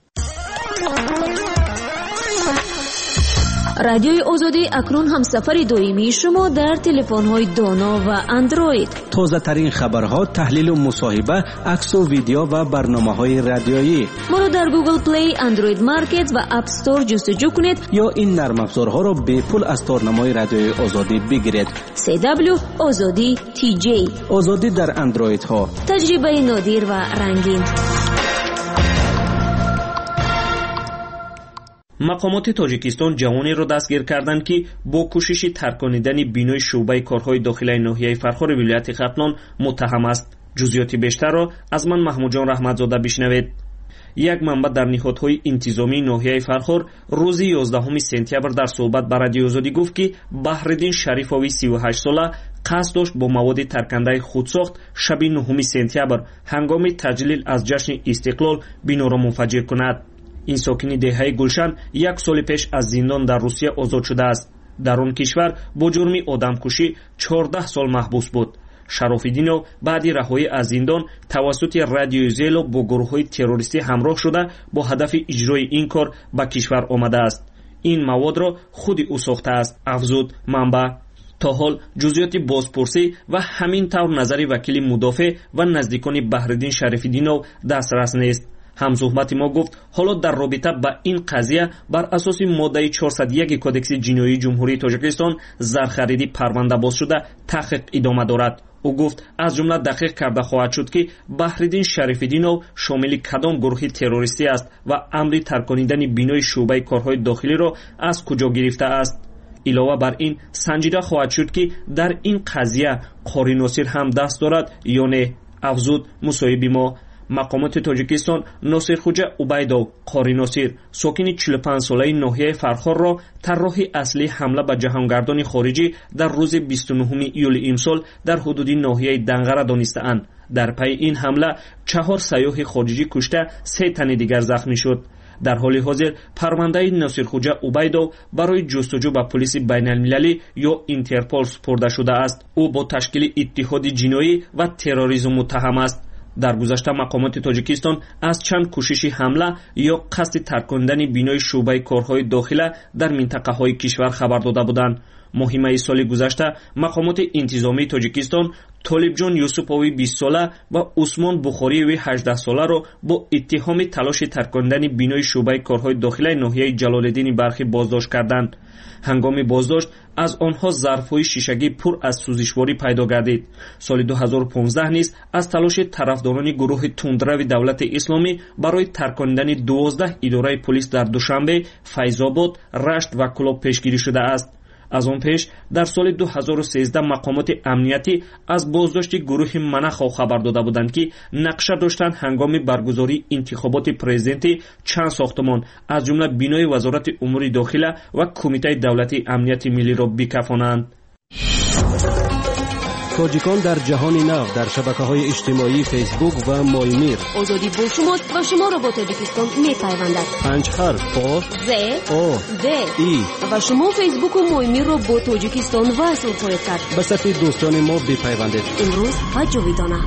радиои озодӣ акнун ҳамсафари доимии шумо дар телефонҳои доно ва андроид. тозатарин хабарҳо, таҳлилу мусоҳиба, аксу видео ва барномаҳои радиоӣ. моро дар Google Play, Android Market ва App Store ҷустуҷӯ кунед ё ин нармафзорҳоро бепул аз торнамои радиои озодӣ бигиред. си дабл ю озодӣ ти ҷей. озодӣ дар андроидҳо. таҷрибаи нодир ва рангин. мақомоти тоҷикистон ҷавонеро дастгир карданд, ки бо кӯшиши тарконидани бинои шуъбаи корҳои дохилаи ноҳияи Фархори вилояти Хатлон муттаҳам аст. ҷузъиёти бештарро аз ман Маҳмудҷон Раҳматзода бишнавед. як манбаъ дар ниҳодҳои интизомии ноҳияи Фархор рӯзи ёздаҳуми сентябр дар суҳбат ба Радиои Озодӣ гуфт, ки Баҳриддин Шарифови сию ҳашт сола қасд дошт бо маводи таркандаи худсохт шаби нуҳуми сентябр ҳангоми таҷлил аз ҷашни истиқлол биноро мунфаҷир кунад. ин сокини деҳаи Гулшан як соли пеш аз зиндон дар Русия озод шудааст. дар он кишвар бо ҷурми одамкушӣ чордаҳ сол маҳбус буд. Шарофиддинов баъди раҳоӣ аз зиндон тавассути Радиои Зело бо гурӯҳҳои террористӣ ҳамроҳ шуда бо ҳадафи иҷрои ин кор ба кишвар омадааст. ин маводро худи ӯ сохтааст, афзуд манбаъ. то ҳол ҷузъиёти бозпурсӣ ва ҳамин тавр назари вакили мудофеъ ва наздикони Баҳриддин Шарифиддинов дастрас нест. ҳамсӯҳбати мо гуфт ҳоло дар робита ба ин қазия бар асоси моддаи чорсад и як кодекси ҷиноии ҷумҳурии тоҷикистон зархаридӣ парванда боз шуда таҳқиқ идома дорад. ӯ гуфт аз ҷумла дақиқ карда хоҳад шуд ки Баҳриддин Шарифиддинов шомили кадом гурӯҳи террористӣ аст ва амри тарконидани бинои шуъбаи корҳои дохилиро аз куҷо гирифтааст. илова бар ин санҷида хоҳад шуд ки дар ин қазия Қори Носир ҳам даст дорад ё не, афзуд мусоҳиби мо. мақомоти Тоҷикистон Носирхуҷа Убайдов Қори Носир сокини чилу панҷсолаи ноҳияи Фархорро тарроҳи аслии ҳамла ба ҷаҳонгардони хориҷӣ дар рӯзи бисту нуҳуми июли имсол дар ҳудуди ноҳияи Данғара донистаанд. дар пайи ин ҳамла чаҳор сайёҳи хориҷӣ кушта, се тани дигар захмӣ шуд. дар ҳоли ҳозир парвандаи Носирхуҷа Убайдов барои ҷустуҷӯ ба полиси байналмилалӣ ё Интерпол супурда шудааст. ӯ бо ташкили иттиҳоди ҷиноӣ ва терроризм муттаҳам аст. дар гузашта мақомоти Тоҷикистон аз чанд кӯшиши ҳамла ё қасди таркондани бинои шуъбаи корҳои дохила дар минтақаҳои кишвар хабар дода буданд. моҳи майи соли гузашта мақомоти интизомии Тоҷикистон Толибҷон Юсупови бист сола ва Усмон Бухориеви ҳаждаҳ соларо бо иттиҳоми талоши таркондани бинои шуъбаи корҳои дохилаи ноҳияи Ҷалолиддини Балхӣ боздошт карданд. ҳангоми боздошт аз онҳо зарфҳои шишагӣ пур аз сӯзишворӣ пайдо гардид. соли ду ҳазору понздаҳ низ аз талоши тарафдорони гурӯҳи тундрави давлати исломӣ барои таркондани дувоздаҳ идораи полис дар Душанбе, Файзобод, Рашт ва Кӯлоб пешгирӣ шудааст. аз он пеш дар соли ду ҳазору сенздаҳ мақомоти амниятӣ аз боздошти гурӯҳи Манахов хабар дода буданд ки нақша доштанд ҳангоми баргузории интихоботи президентӣ чанд сохтмон аз ҷумла бинои вазорати умури дохила ва кумитаи давлатии амнияти миллиро бикафонанд. тоҷикон дар ҷаҳони нав дар шабакаҳои иҷтимоии фейсбук ва молмир. озодӣ бо шумост ва шуморо бо Тоҷикистон мепайвандад. панҷ ҳарф о з о д и ва шумо фейсбуку молмирро бо Тоҷикистон васл хоҳед кард. ба сафи дӯстони мо бипайвандед. имрӯз ва ҷовидона.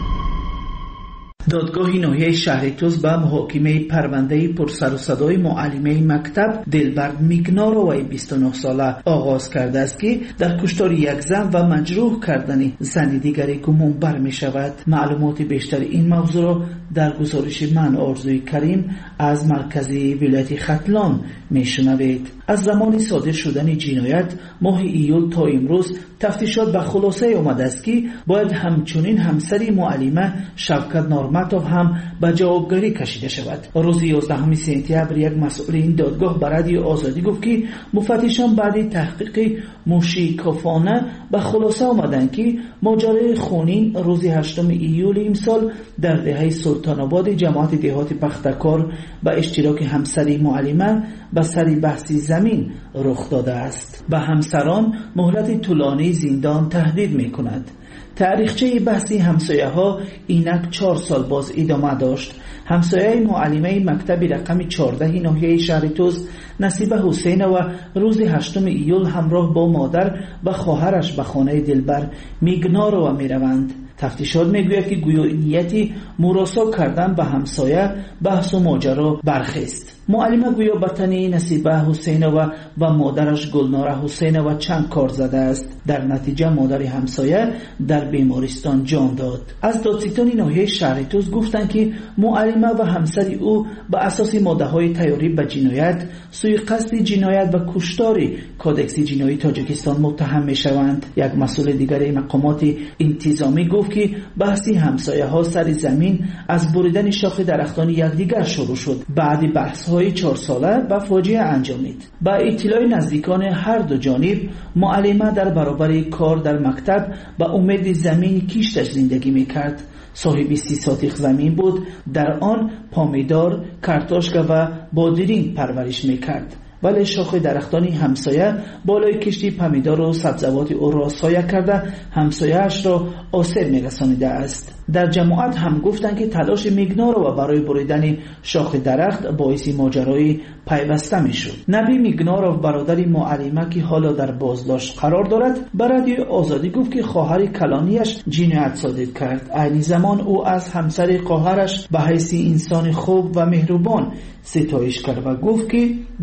додгоҳи ноҳияи Шаҳритӯз ба муҳокимаи парвандаи пурсарусадои муаллимаи мактаб Дилбар Мигнороваи бисту нӯҳ сола оғоз кардааст ки дар куштори як зан ва маҷрӯҳ кардани зани дигаре гумонбар мешавад. маълумоти бештари ин мавзӯъро дар гузориши ман Орзуи Карим аз маркази вилояти Хатлон мешунавед. аз замони содир шудани ҷиноят моҳи июл то имрӯз тафтишот ба хулосае омадааст ки бояд ҳамчунин ҳамсари муаллима Шавкат Норматов ҳам ба ҷавобгарӣ кашида шавад. рӯзи ёздаҳуми сентябр як масъули ин додгоҳ ба радиои Озодӣ гуфт ки муфаттишон баъди таҳқиқи мушикофона ба хулоса омаданд ки моҷарои хунин рӯзи ҳаштуми июли имсол дар деҳаи Султонободи ҷамоати деҳоти Пахтакор ба иштироки ҳамсари муаллима ба сари баҳси замин рух додааст. ба ҳамсарон муҳлати тӯлонии зиндон таҳдид мекунад. таърихчаи баҳси ҳамсояҳо инак чор сол боз идома дошт. ҳамсояи муаллимаи мактаби рақами чордаҳи ноҳияи Шаҳритӯз Насиба Ҳусейнова рӯзи ҳаштуми июл ҳамроҳ бо модар ва хоҳараш ба хонаи Дилбар Мигнорова мераванд. тафтишот мегӯяд ки гӯё нияти муросо кардан ба ҳамсоя баҳсу моҷаро бархест. муаллима гӯё ба тани Насиба Ҳусейнова ва модараш Гулнора Ҳусейнова чанд кор задааст. дар натиҷа модари ҳамсоя дар бемористон ҷон дод. аз додситони ноҳияи Шаҳритӯз гуфтанд ки муаллима ва ҳамсари ӯ ба асоси моддаҳои тайёрӣ ба ҷиноят, суиқасди ҷиноят ва куштори кодекси ҷиноии Тоҷикистон муттаҳам мешаванд. як масъули дигари мақомоти интизомӣ гуфт ки баҳси ҳамсояҳо сари замин аз буридани шохи дарахтони якдигар шурӯъ шуд. баъди баҳсҳои чорсола ба фоҷиа анҷомид. ба иттилои наздикони ҳарду ҷониб муаллима дар баробари кор дар мактаб ба умеди замини кишташ зиндагӣ мекард. соҳиби си сотиқ замин буд. дар он помидор, картошка ва бодиринг парвариш мекард. вале шохи дарахтони ҳамсоя болои кишти помидору сабзавоти ӯро соя карда ҳамсояашро осеб мерасонидааст. дар ҷамоат ҳам гуфтанд ки талоши Мигнорова барои буридани шохи дарахт боиси моҷарои пайваста мешуд. Наби Мигноров бародари муаллима ки ҳоло дар боздошт қарор дорад ба радиои Озодӣ гуфт ки хоҳари калонияш ҷиноят содир кард. айни замон ӯ аз ҳамсари хоҳараш ба ҳайси инсони хуб ва меҳрубон ситоиш кард ва гуфт ки баъди боз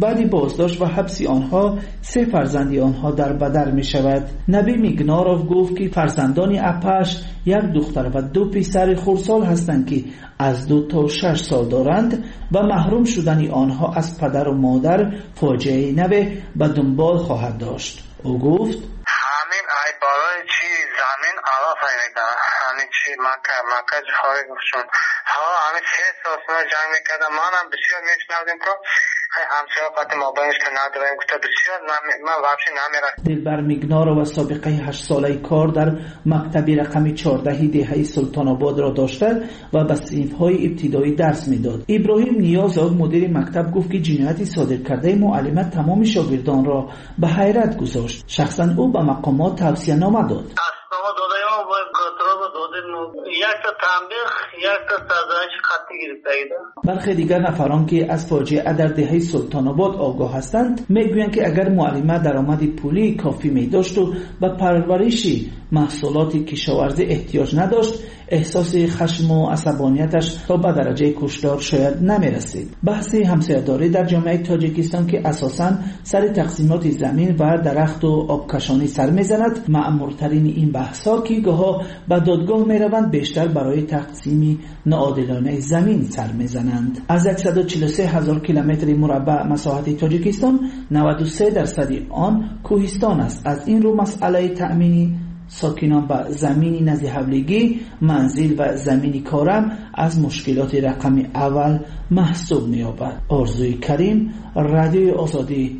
بازداشت و حبس آنها سه فرزند آنها در بدر می شود. نبی میگناروف گفت که فرزندان اپاش یک دختر و دو پسر خردسال هستند که از دو تا شش سال دارند و محروم شدن آنها از پدر و مادر فاجعه نوی به دنبال خواهد داشت. او گفت همین ای بالای چی زمین علا فهمیدن همین چی مکه مکه جهاری گفتشون ها همین سه سال جنگ میکردم من هم بسیار میشنودیم که همسایه قطع ما بینش که نداریم گفته بسیار من وابشی نمیرم. دلبر میگنارو و سابقه هشت ساله کار در مکتب رقم چهارده دهه سلطان آباد را داشته و به صنف‌های ابتدایی درس میداد. ابراهیم نیازov مدیر مکتب گفت که جنایت صادر کرده معلم تمام شاگردان را به حیرت گذاشت. شخصا او به مقامات توصیه نامه داد. برخی دیگر نفران که از فاجعه در دهه سلطان آباد آگاه هستند میگویند که اگر معلمه درآمد پولی کافی می داشت و به پرورش محصولات کشاورزی احتیاج نداشت احساس خشم و عصبانیتش تا به درجه کشتار شاید نمی رسید. بحث همسایه‌داری در جامعه تاجیکستان که اساساً سر تقسیمات زمین و درخت و آبکشانی سر میزند مأمورترین این بحث‌ها که گاها به دادگاه میروند بیشتر برای تقسیم ناعادلانه زمین سر میزنند. از صد و چهل و سه هزار کیلومتر مربع مساحت تاجیکستان نود و سه درصد آن کوهستان است. از این رو مسئله تأمین ساکنان به زمین نزد حولگی منزل و زمین کارم از مشکلات رقم اول محسوب می‌یابد. آرزوی کریم، رادیوی آزادی.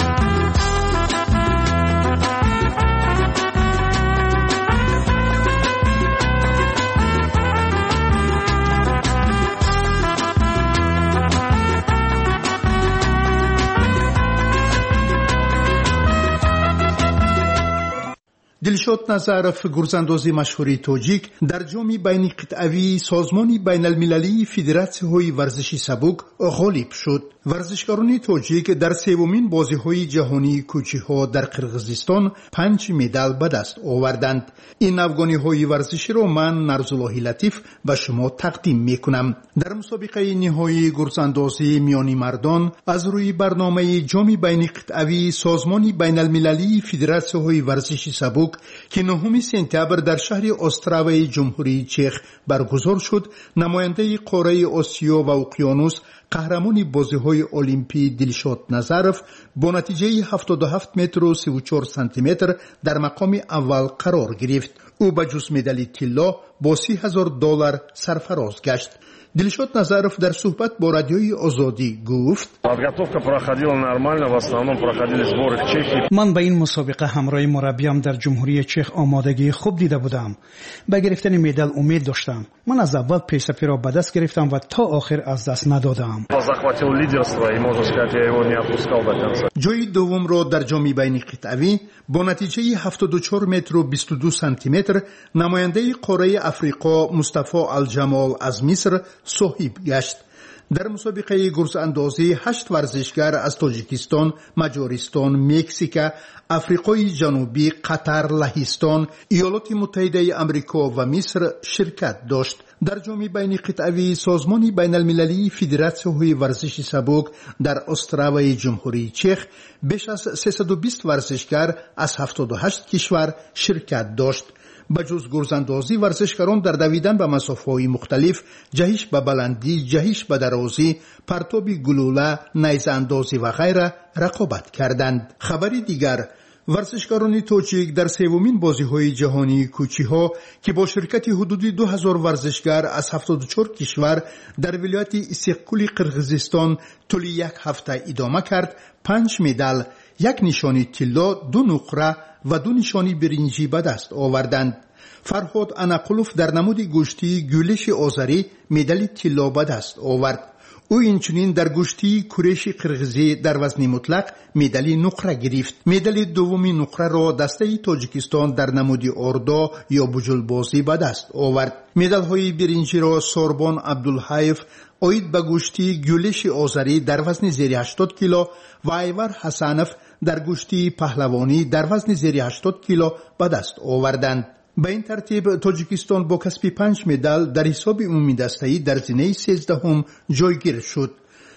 دلشاد نظرов гурзандози машҳури тоҷик дар ҷоми байни қитъавии созмони байналмилалии федератсияҳои варзиши сабук ғолиб шуд. варзишгарони тоҷик дар севумин бозиҳои ҷаҳонии кӯчиҳо дар қирғизистон панҷ медал ба даст оварданд. ин афғониҳои варзиширо ман нарзуллоҳи латиф ба шумо тақдим мекунам. дар мусобиқаи ниҳоии гурзандозии миёни мардон аз рӯи барномаи ҷоми байни қитъавии созмони байналмилалии федератсияҳои варзиши сабук که نهم سپتامبر در شهر استراوای جمهوری چخ برگزار شد نماینده قاره آسیا و اقیانوس قهرمان بازی‌های المپی دلشاد نظرов با نتیجه هفتاد و هفت متر و سی و چهار سانتی متر در مقام اول قرار گرفت. او با جز مدال طلا با سی هزار دلار سرفراز گشت. دلشاد نظرов در صحبت با رادیوی آزادی گفت подготовка проходила нормально, в основном проходили сборы в Чехии. من به این مسابقه همراه مربیم در جمهوری چخ آمادگی خوب دیده بودم. به گرفتن مدال امید داشتم. من از اول پیش‌پی را به دست گرفتم و تا آخر از دست ندادم. захватил лидерство и можно сказать я его не отпускал до конца. جای دوم را در جام بین قطعی با نتیجه هفتاد و چهار متر و بیست و دو سانتی متر نماینده قاره افریقا مصطفی الجمال از مصر صاحب گشت. در مسابقه گرز اندازی هشت ورزشگر از تاجیکستان، مجارستان، مکزیک، آفریقای جنوبی، قطر، لهستان، ایالات متحده آمریکا و مصر شرکت داشت. در جام بین قطعی سازمان بین المللی فدراسیون ورزش سبک در استراوای جمهوری چخ بیش از سیصد و بیست ورزشگر از هفتاد و هشت کشور شرکت داشت. به جز گرزاندازی ورزشکاران در دویدن به مسافه‌های مختلف، جهش به بلندی، جهش به درازی، پرتاب گلوله، نیزه اندازی و غیره رقابت کردند. خبری دیگر، ورزشکاران توجیک در سومین بازی‌های جهانی کوچی‌ها که با شرکت حدود دو هزار ورزشگر از هفتاد و چهار کشور در ولایت استقلال قرقیزستان طول یک هفته ادامه کرد، پنج مدال، یک نشانی طلا، دو نقره و دو نشانی برنجی به دست آوردند. فرهاد اناقلوف در نمود گشتی گولش آذری مدال طلا به دست آورد. او اینچنین در گشتی کرش قرغیزی در وزن مطلق مدال نقره گرفت. مدال دومی نقره را دسته تاجیکستان در نمود آردا یا بجلبازی به دست آورد. مدال های برنجی را سوربان عبدالحیف اوید به گشتی گولش آذری در وزن زیر هشتاد کیلو و ایور حسنف در گشتی پهلوانی در وزن زیر هشتاد کیلو به دست آوردند. به این ترتیب تاجیکستان با کسب پنج مدال در حساب عمومی دسته‌ای در زینه سیزدهم جایگیر شد.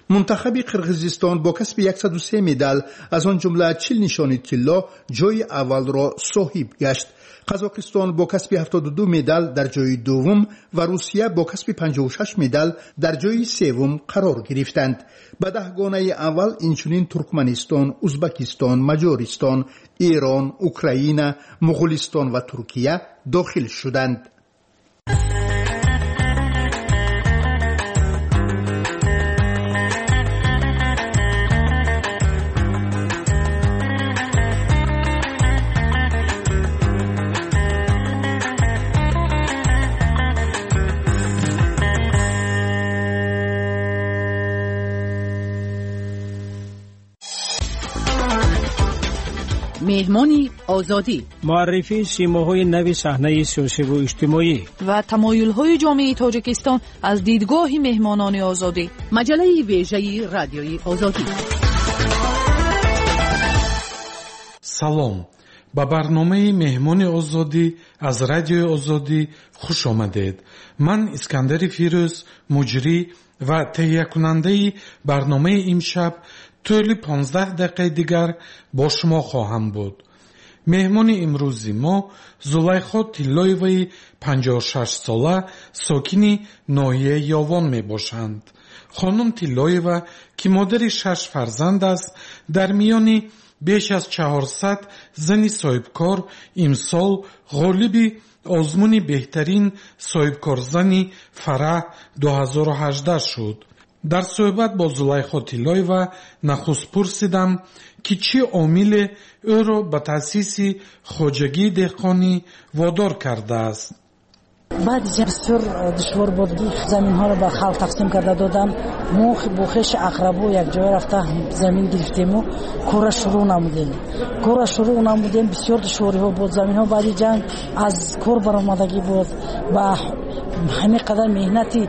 منتخب قرقیزستان با کسب صد و سه مدال از آن جمله چهل نشانی طلا جای اول را صاحب گشت. قزاقستان با کسب هفتاد و دو مدال در جای دوم و روسیه با کسب پنجاه و شش مدال در جای سوم قرار گرفتند. به دهگانه اول اینچنین ترکمنستان، ازبکستان، مجارستان، ایران، اوکراین، مغولستان و ترکیه داخل شدند. مهمانی آزادی، معرفی سیماهای نوی صحنه سیاسی و اجتماعی و تمایل‌های جامعه تاجیکستان از دیدگاه مهمانان آزادی. مجله ویژه رادیوی آزادی. سلام، با برنامه مهمان آزادی از رادیوی آزادی خوش آمدید. من اسکندر فیروز، مجری و تهیه کننده برنامه امشب طول پانزده دقیقه دیگر با شما خواهم بود. مهمان امروزی ما زلیخا تیلویوی پنجاه و شش ساله ساکن ناحیه یاوان می باشند. خانم تیلویوا که مادر شش فرزند است، در میان بیش از چهارصد زن صاحبکار امسال غالب آزمون بهترین صاحبکار زنی فرح دو هزار و هجده شد. در صحبت با زلیخا تیلویوا نخست پرسیدم که چه عامل او را به تأسیس خواجگی دهقانی وادار کرده است. بعد بسیار دشوار بود که زمین ها را به خلق تقسیم کرده دادن. ما با خویش اقربا یک جای رفته زمین گرفتیم و کار شروع نمودیم. کار شروع نمودیم بسیار دشواری ها بود. زمین ها بعد جنگ از کار برآمدگی بود. با همه قدر مهنتی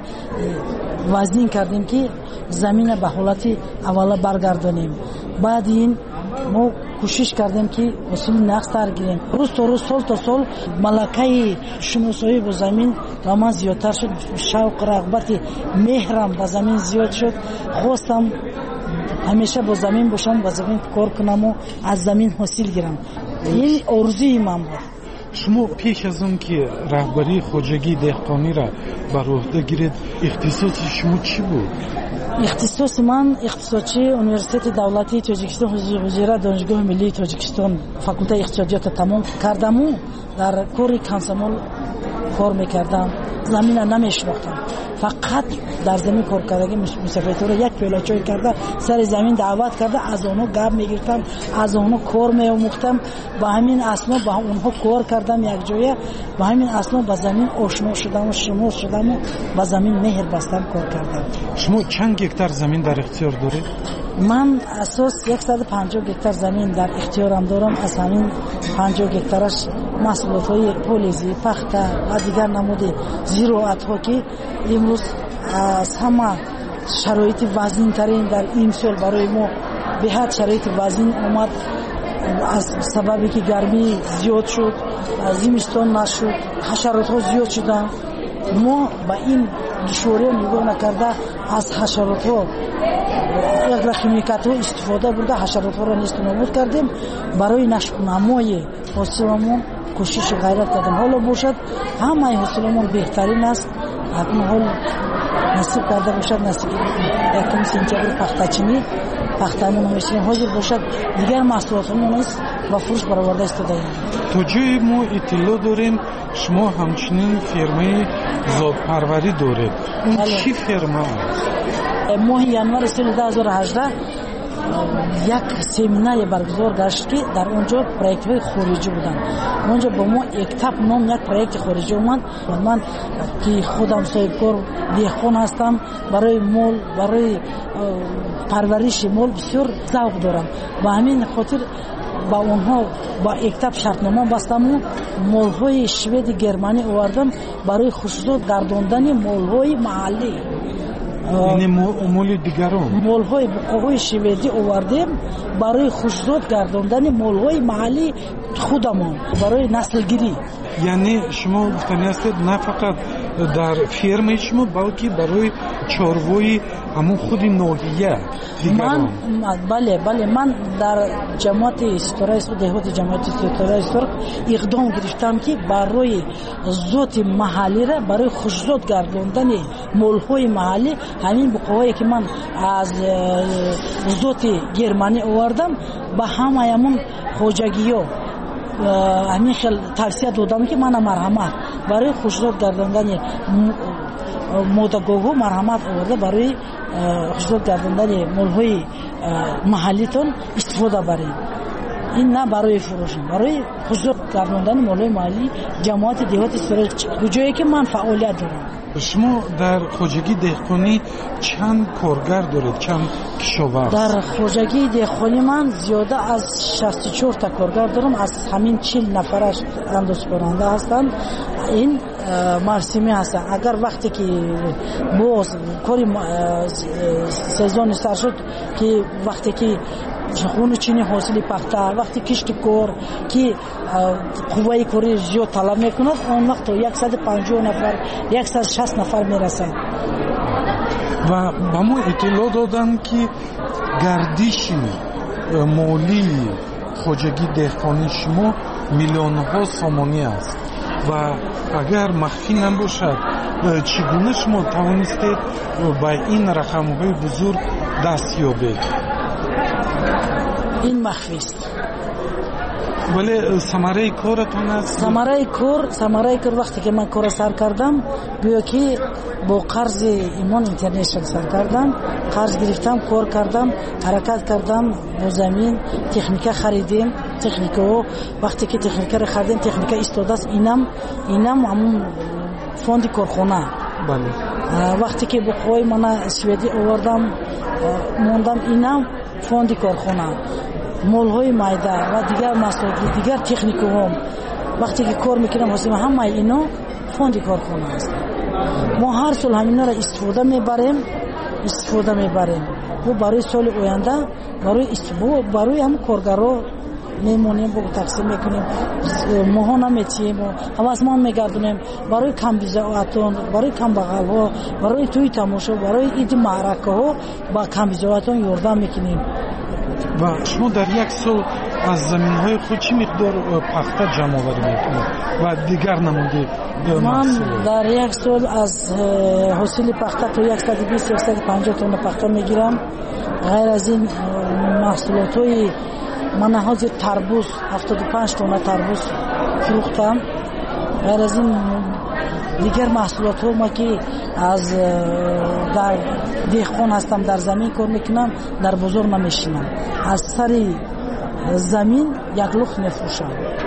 وزنین کردیم که زمین به حالت اولا برگردانیم. بعد این ما کوشش کردیم که اصول نقص تر گیریم. روز تا روز، سال تا سال ملکه شناسایی با زمین و من زیادتر شد. شوق رغبت مهرم با زمین زیاد شد. خواستم همیشه با زمین باشم، با زمین کار کنم و از زمین حاصل گیرم. این آرزوی من بود. شما پیش از اون که رهبری خواجگی دهقانی را بر عهده گیرید، اختصاص شما چی بود؟ اختصاص من اختصاصی انیورسیته دولتی تاجیکستان حضور دانشگاه ملی تاجیکستان فاکولته اقتصادیات تمام کردم و در کاری کانسامول کار میکردم. زمین را نمیشناختم، فقط در زمین کار کردگی مسافرت رو یک پیاله چای کرده سر زمین دعوت کرده، از اونها گپ میگرفتم، از اونها کار میآموختم. با همین اسما با اونها کار کردم یک جایه. با همین اسما با زمین آشنا شدم و شناس شدم و با زمین مهر بستم کار کردم. شما چند گکتار زمین در اختیار دارید؟ من اساس صد و پنجاه گکتار زمین در اختیارم دارم. از همین پنجاه گکتارش محصولات‌های پولیزی، پخته و دیگر نمود زراعت‌ها که امروز از همه شرایط وزین ترین در این سال برای ما به حد شرایط وزین اومد. از سببی که گرمی زیاد شد، زمستان نشد، حشرات‌ها زیاد شدن. ما با این دشواری نگاه نکرده از حشرات‌ها یک خیمیکات ها استفاده برده حشرات را نیست نابود کردیم. برای نمای حاصلمون کوشش غیرت کردیم. حالا باشد همه حاصلمون بهترین است. اکنون حال نصیب کرده باشد نصیب یکم سنتیابر پختچینی پختمون همیشتیم حاضر باشد دیگر محصولاتمون نیست و فروش برآورده استفاده ایم. تو جای ما اطلاع داریم شما همچنین فرمه زادپروری دارید. اون چی فرمه است؟ ماه ینوار سال دو هزار و هجده یک سمینار برگزار گشت که در اونجا پروژه های خارجی بودن. اونجا با ما اکتاب نام یک پروژه خارجی اومد. من که خودم صاحبکار دهقان هستم، برای مال برای پرورش مال بسیار ذوق دارم و همین خاطر با اونها با اکتاب شرطنامه بستم و مالهای شوید گرمانی آوردم برای خصوصات گرداندن مالهای محلی. یعنی مال دیگران مالهای بقاهای شویدی آوردیم برای خصوصات گرداندن مالهای محلی خودمان برای نسل گیری. یعنی شما گفتنی هستید نه فقط در فرم شما بلکه برای чорвои ҳамон худи ноҳия дигарон. бале бале ман дар ҷамоати ситораи сурх деҳоти ҷамоати ситораи сурх иқдом гирифтам ки барои зоти маҳаллира барои хушзод гардондани молҳои маҳаллӣ ҳамин буқоҳое ки ман аз зоти германӣ овардам ба ҳамаямон хоҷагиё ҳамин хел тавсия додам ки мана марҳамат барои хушзод гардондани модагоҳҳо марҳамат оварда барои хушзод гардондани молҳои маҳаллитон истифода барем. ин на барои фурӯш, барои хушзод гардондани молҳои маҳаллӣ ҷамоати деҳоти ситораи ҷое ки ман фаъолият дорам. шумо дар хоҷагии деҳқонӣ чанд коргар доред, чанд кишоварз? дар хоҷагии деҳқонӣ ман зиёда аз шасту чор та коргар дорам. аз ҳамин чил нафараш андозкунанда ҳастанд. ин мавсимӣ ҳастанд. агар вақте ки боз кори сезони сар шуд ки вақте ки хуну чини ҳосили пахта, вақти кишти кор ки қувваи кори зиёд талаб мекунад, он вақт то яксад و پنجاه нафар яксад و шаст нафар мерасад. ва ба мо иттилоъ доданд ки гардиши молии хоҷагии деҳқонии шумо миллионҳо сомонӣ аст ва агар махфӣ набошад, чӣ гуна шумо тавонистед ба ин рақамҳои бузург даст ёбед? ин махфист. вале самараи коратон аст? самараи кор самараи кор вақте ки ман кора сар кардам, гӯё ки бо қарзи Имон Интернешнл сар кардам, қарз гирифтам, кор кардам, ҳаракат кардам, бо замин техника харидем. техникаҳо вақте ки техникаро харидем, техника истодааст. инам инам ҳамон фонди корхона. бале вақте ки буқои мана шведӣ овардам мондам, инам фонди корхона, молҳои майда ва дигар маҳсулоти дигар техникаҳо вақте ки кор мекунам, ҳосима ҳамаи ино фонди корхона аст. мо ҳар сол ҳаминаро истифода мебарем истифода мебарем бо барои соли оянда барои барои ҳам коргаро мемонем, бо тақсим мекунем, моҳо наметием, ҳавасманд мегардонем барои камбизоатон, барои камбағалҳо, барои тӯи тамошо, барои иди маъракаҳо ба камбизоатон ёрдам мекунем. ва шумо дар як сол аз заминҳои худ чӣ миқдор пахта ҷамъоварӣ мекунед ва дигар намуди ман дар як сол аз ҳосили пахта то яксад و бист яксад و панҷоҳ тонна пахта мегирам. ғайр аз ин маҳсулотҳои ман ҳозир тарбуз ҳафтоду панҷ тонна тарбуз фурӯхтам. ғайр аз ин дигар маҳсулотҳо ма ки аз дар деҳқон ҳастам, дар замин кор мекунам, дар бозор намешинам, аз сари замин як лух мефурӯшам.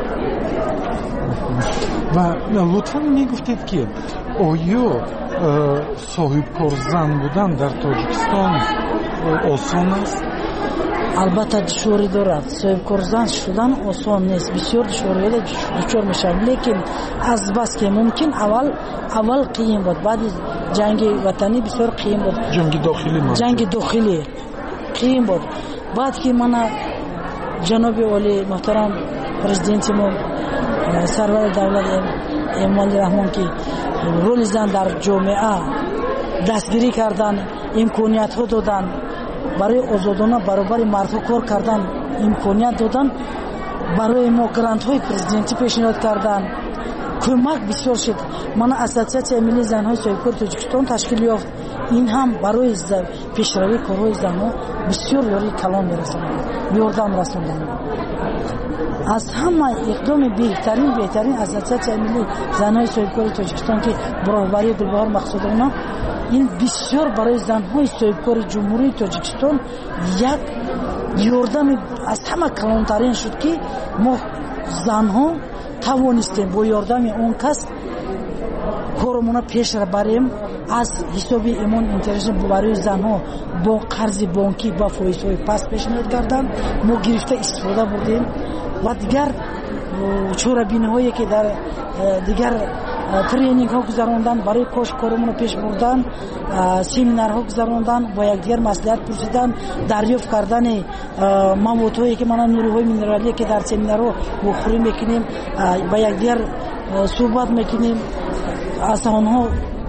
ва лутфан мегуфтед ки оё соҳибкорзан будан дар Тоҷикистон осон аст? албатта душворӣ дорад. соҳибкорзан шудан осон нест, бисёр душвориҳо дучор мешавад. лекин аз баски мумкин аввал аввал қиин буд, баъди ҷанги ватанӣ бисёр қиин буд, ҷанги дохилӣ ҷанги дохилӣ қиин буд. баъд ки мана ҷаноби оли муҳтарам президенти мо сарвари давлат эмомалӣ раҳмон ки роли зан дар ҷомеа дастгирӣ кардан, имкониятҳо додан, барои озодона баробари мардҳо кор кардан имконият додан, барои мо грантҳои президентӣ пешниҳод кардан, кӯмак бисёр шуд. мана ассотсиатсияи миллии занҳои соҳибкори Тоҷикистон ташкил ёфт. ин ҳам барои пешравии корҳои занҳо бисёр ёрии калон мерасонад, ёрдам расонданд. аз ҳама иқдоми беҳтарин беҳтарин ассотсиатсияи миллии занҳои соҳибкори Тоҷикистон ки бо роҳбарии Гулбаҳор Мақсудовна, ин бисёр барои занҳои соҳибкори ҷумҳурии Тоҷикистон як ёрдами аз ҳама калонтарин шуд ки мо занҳо тавонистем бо ёрдами он кас коромона пешра барем. аз ҳисоби Имон Интернешнл барои занҳо бо қарзи бонкӣ ба фоизҳои паст пешниҳод карданд, мо гирифта истифода бурдем ва дигар чорабиниҳое ки дар дигар тренингҳо гузаронданд, барои кош коромонро пеш бурдан, семинарҳо гузаронданд, бо якдигар маслиҳат пурсидан, дарёфт кардани маводҳое ки мана нуриҳои минералие ки дар семинарҳо вохӯрӣ мекунем, ба якдигар суҳбат мекунем, аз онҳо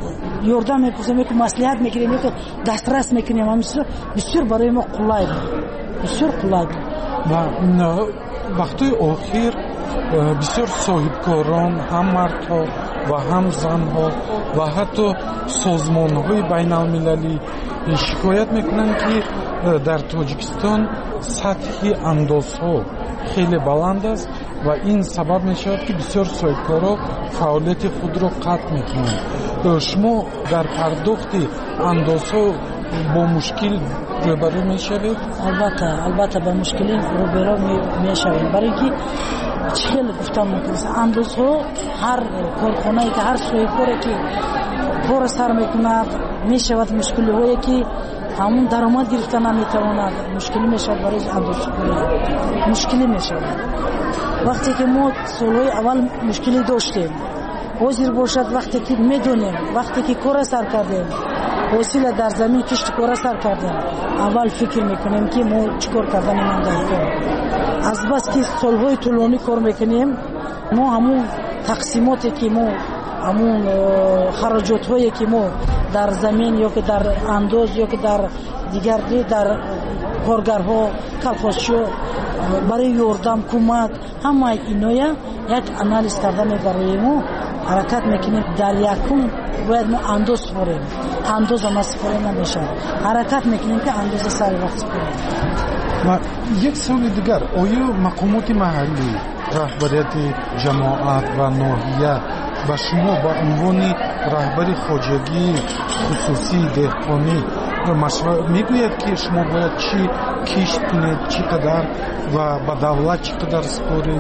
یوردم میپرسیم که مصلحت میگیریم که دسترس میکنیم همین بسیار برای ما قلای بسیار قلای و وقتی آخر بسیار صاحبکاران هم مردها و هم زنها و حتی سازمان‌های بین‌المللی شکایت میکنند که در تاجیکستان سطح اندازها خیلی بلند است و این سبب میشود که بسیار صاحبکارا فعالیت خود را قطع میکنند. شما در پرداخت اندازها با مشکل روبرو میشوید؟ البته البته با مشکل روبرو میشوید، برای که چهل گفتم میکنم اندازها هر کارخانه‌ای که هر صاحبکاری که کار سر میکند میشود مشکلی هایی که همون درآمد گرفتن نمیتواند مشکلی میشود برای اندازه‌کاری مشکلی میشود. وقتی که ما سالهای اول مشکلی داشتیم حاضر باشد وقتی که میدونیم وقتی که کار سر کردیم وسیله در زمین کشت کار سر کردیم اول فکر میکنیم که ما چیکار کردن اینا داریم. از بس که سالهای طولانی کار میکنیم ما همون تقسیماتی که ما همون خراجات هایی که ما در زمین یا که در انداز یا که در دیگر در کارگرها کلخاشو برای یوردم کمک همه اینا یک انالیز کردن برای ما حرکت میکنیم. در یکم باید ما انداز سپاریم، انداز هم سپاریم نمیشه، حرکت میکنیم که انداز سر وقت سپاریم. و یک سوال دیگر، آیا مقامات محلی رهبریت جماعت و ناحیه و شما با عنوان رهبر خواجگی خصوصی دهقانی مشورت میگوید که شما باید چی کشت کنید، چقدر و به دولت چقدر سپارید؟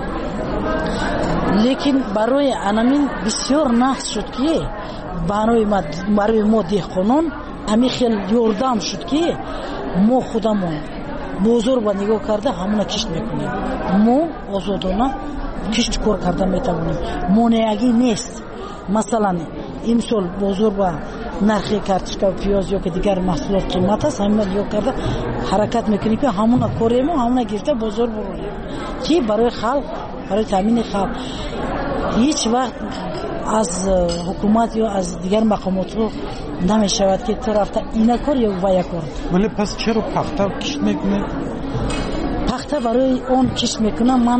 لیکن برای انامین بسیار نقص شد که برای ما برای ما دهقانان همین خیلی یوردم شد که ما خودمون بزرگ با نگاه کرده همون کشت میکنیم، ما آزادانه کشت کار کرده میتوانیم، مانعی نیست. مثلا امسال بزرگ با نرخ کارتشکا و پیاز یا که دیگر محصولات قیمت است همین نگاه کرده حرکت میکنیم که همون کاریم و همون گرفته بزرگ برونیم که برای خلق برای تامین خلق هیچ وقت از حکومت یا از دیگر مقامات رو نمیشود که تو رفته اینا کار یا ویا کار. ولی پس چرا پخته کشت میکنه؟ پخته برای اون کشت میکنم. من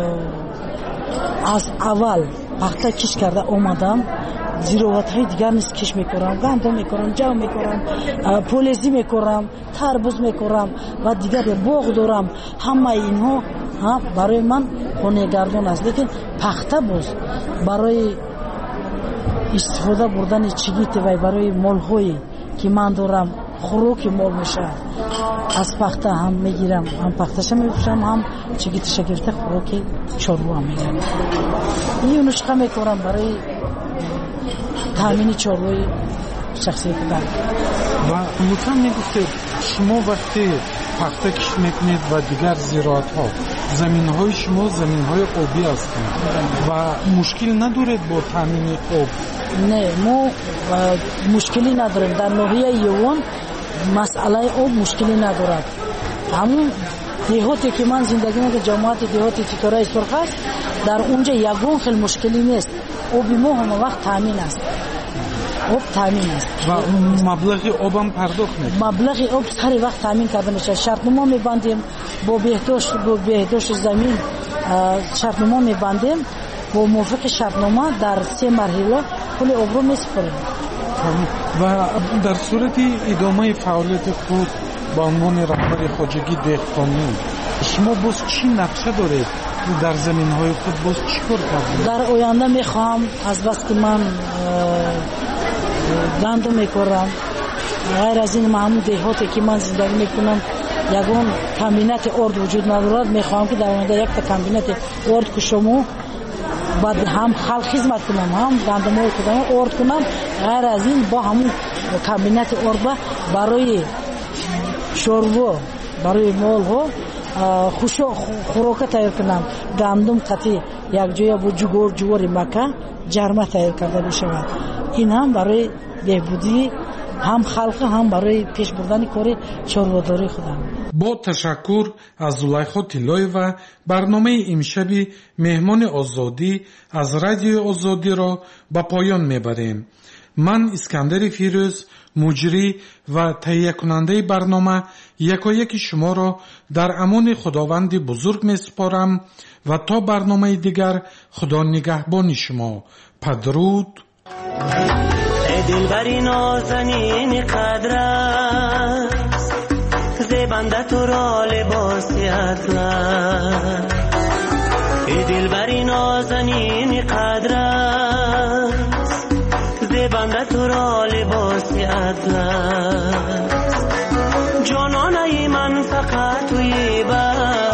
از اول پخته کشت کرده اومدم، زیروات‌های دیگر نیست کش میکنم، گندم میکنم، جو میکنم، پولزی میکنم، تربوز میکنم و دیگر باغ دارم. همه اینها ها برای من خانه‌گردان است. لیکن پخته باز برای استفاده بردن چیگیت و برای مال‌هایی که من دارم خوراک مال میشه از پخته هم میگیرم، هم پخته‌ش میفروشم، هم چیگیتش گرفته خوراک چاروا هم میگیرم. این نسخه میکنم برای تامین چاروی شخصی کردن. و لطفا میگفتید شما وقتی پخته کش میکنید و دیگر زراعت ها زمین های شما زمین های آبی هستند و مشکل ندارید با تامین آب؟ نه، ما مشکلی نداریم. در ناحیه یوان مسئله آب مشکلی ندارد. همون دیهاتی که من زندگی میکنم جماعت دیهاتی تیتورای سرخ است، در اونجا یگون خیلی مشکلی نیست. آب ما هم وقت تامین است، آب تامین است و مبلغ آب هم پرداخت میشه. مبلغ آب هر وقت تامین کرده میشه. شرطنامه میبندیم با بهداشت با بهداشت زمین، شرطنامه میبندیم با موافق شرطنامه در سه مرحله کل آب رو میسپاریم. و در صورت ادامه فعالیت خود با عنوان رهبر خواجگی دهقانی شما باز چی نقشه دارید در زمین های خود؟ باز چی کار کردید؟ در آینده میخوام از بس که من گندم میکارم، غیر از این همون دیهاتی که من زندگی میکنم یگون کمبینت ارد وجود ندارد، میخوام که در آینده یک تا کمبینت ارد کشم بعد هم خلق خدمت کنم، هم گندم های کدام ارد کنم. غیر از این با همون کمبینت ارد برای شوربا برای مال ها خوش خوراک تیار کنم. گندم قطعی یک جای با جوار جوار مکه جرمه تیار کرده بشود. این هم برای بهبودی هم خلق هم برای پیش بردن کار چارواداری خودم. با تشکر از زلیخا طلایوا برنامه امشبی مهمان آزادی از رادیو آزادی را به پایان میبریم. من اسکندر فیروز مجری و تهیه کننده برنامه یکایک شما را در امان خداوند بزرگ می سپارم و تا برنامه دیگر خدا نگهبان شما. پدرود. ای دلبری نازنین قدر است، زیبنده تو را لباسی اطلس. ای دلبری نازنین قدر است، زیبنده تو را لباسی اطلس. جانانه من فقط توی بر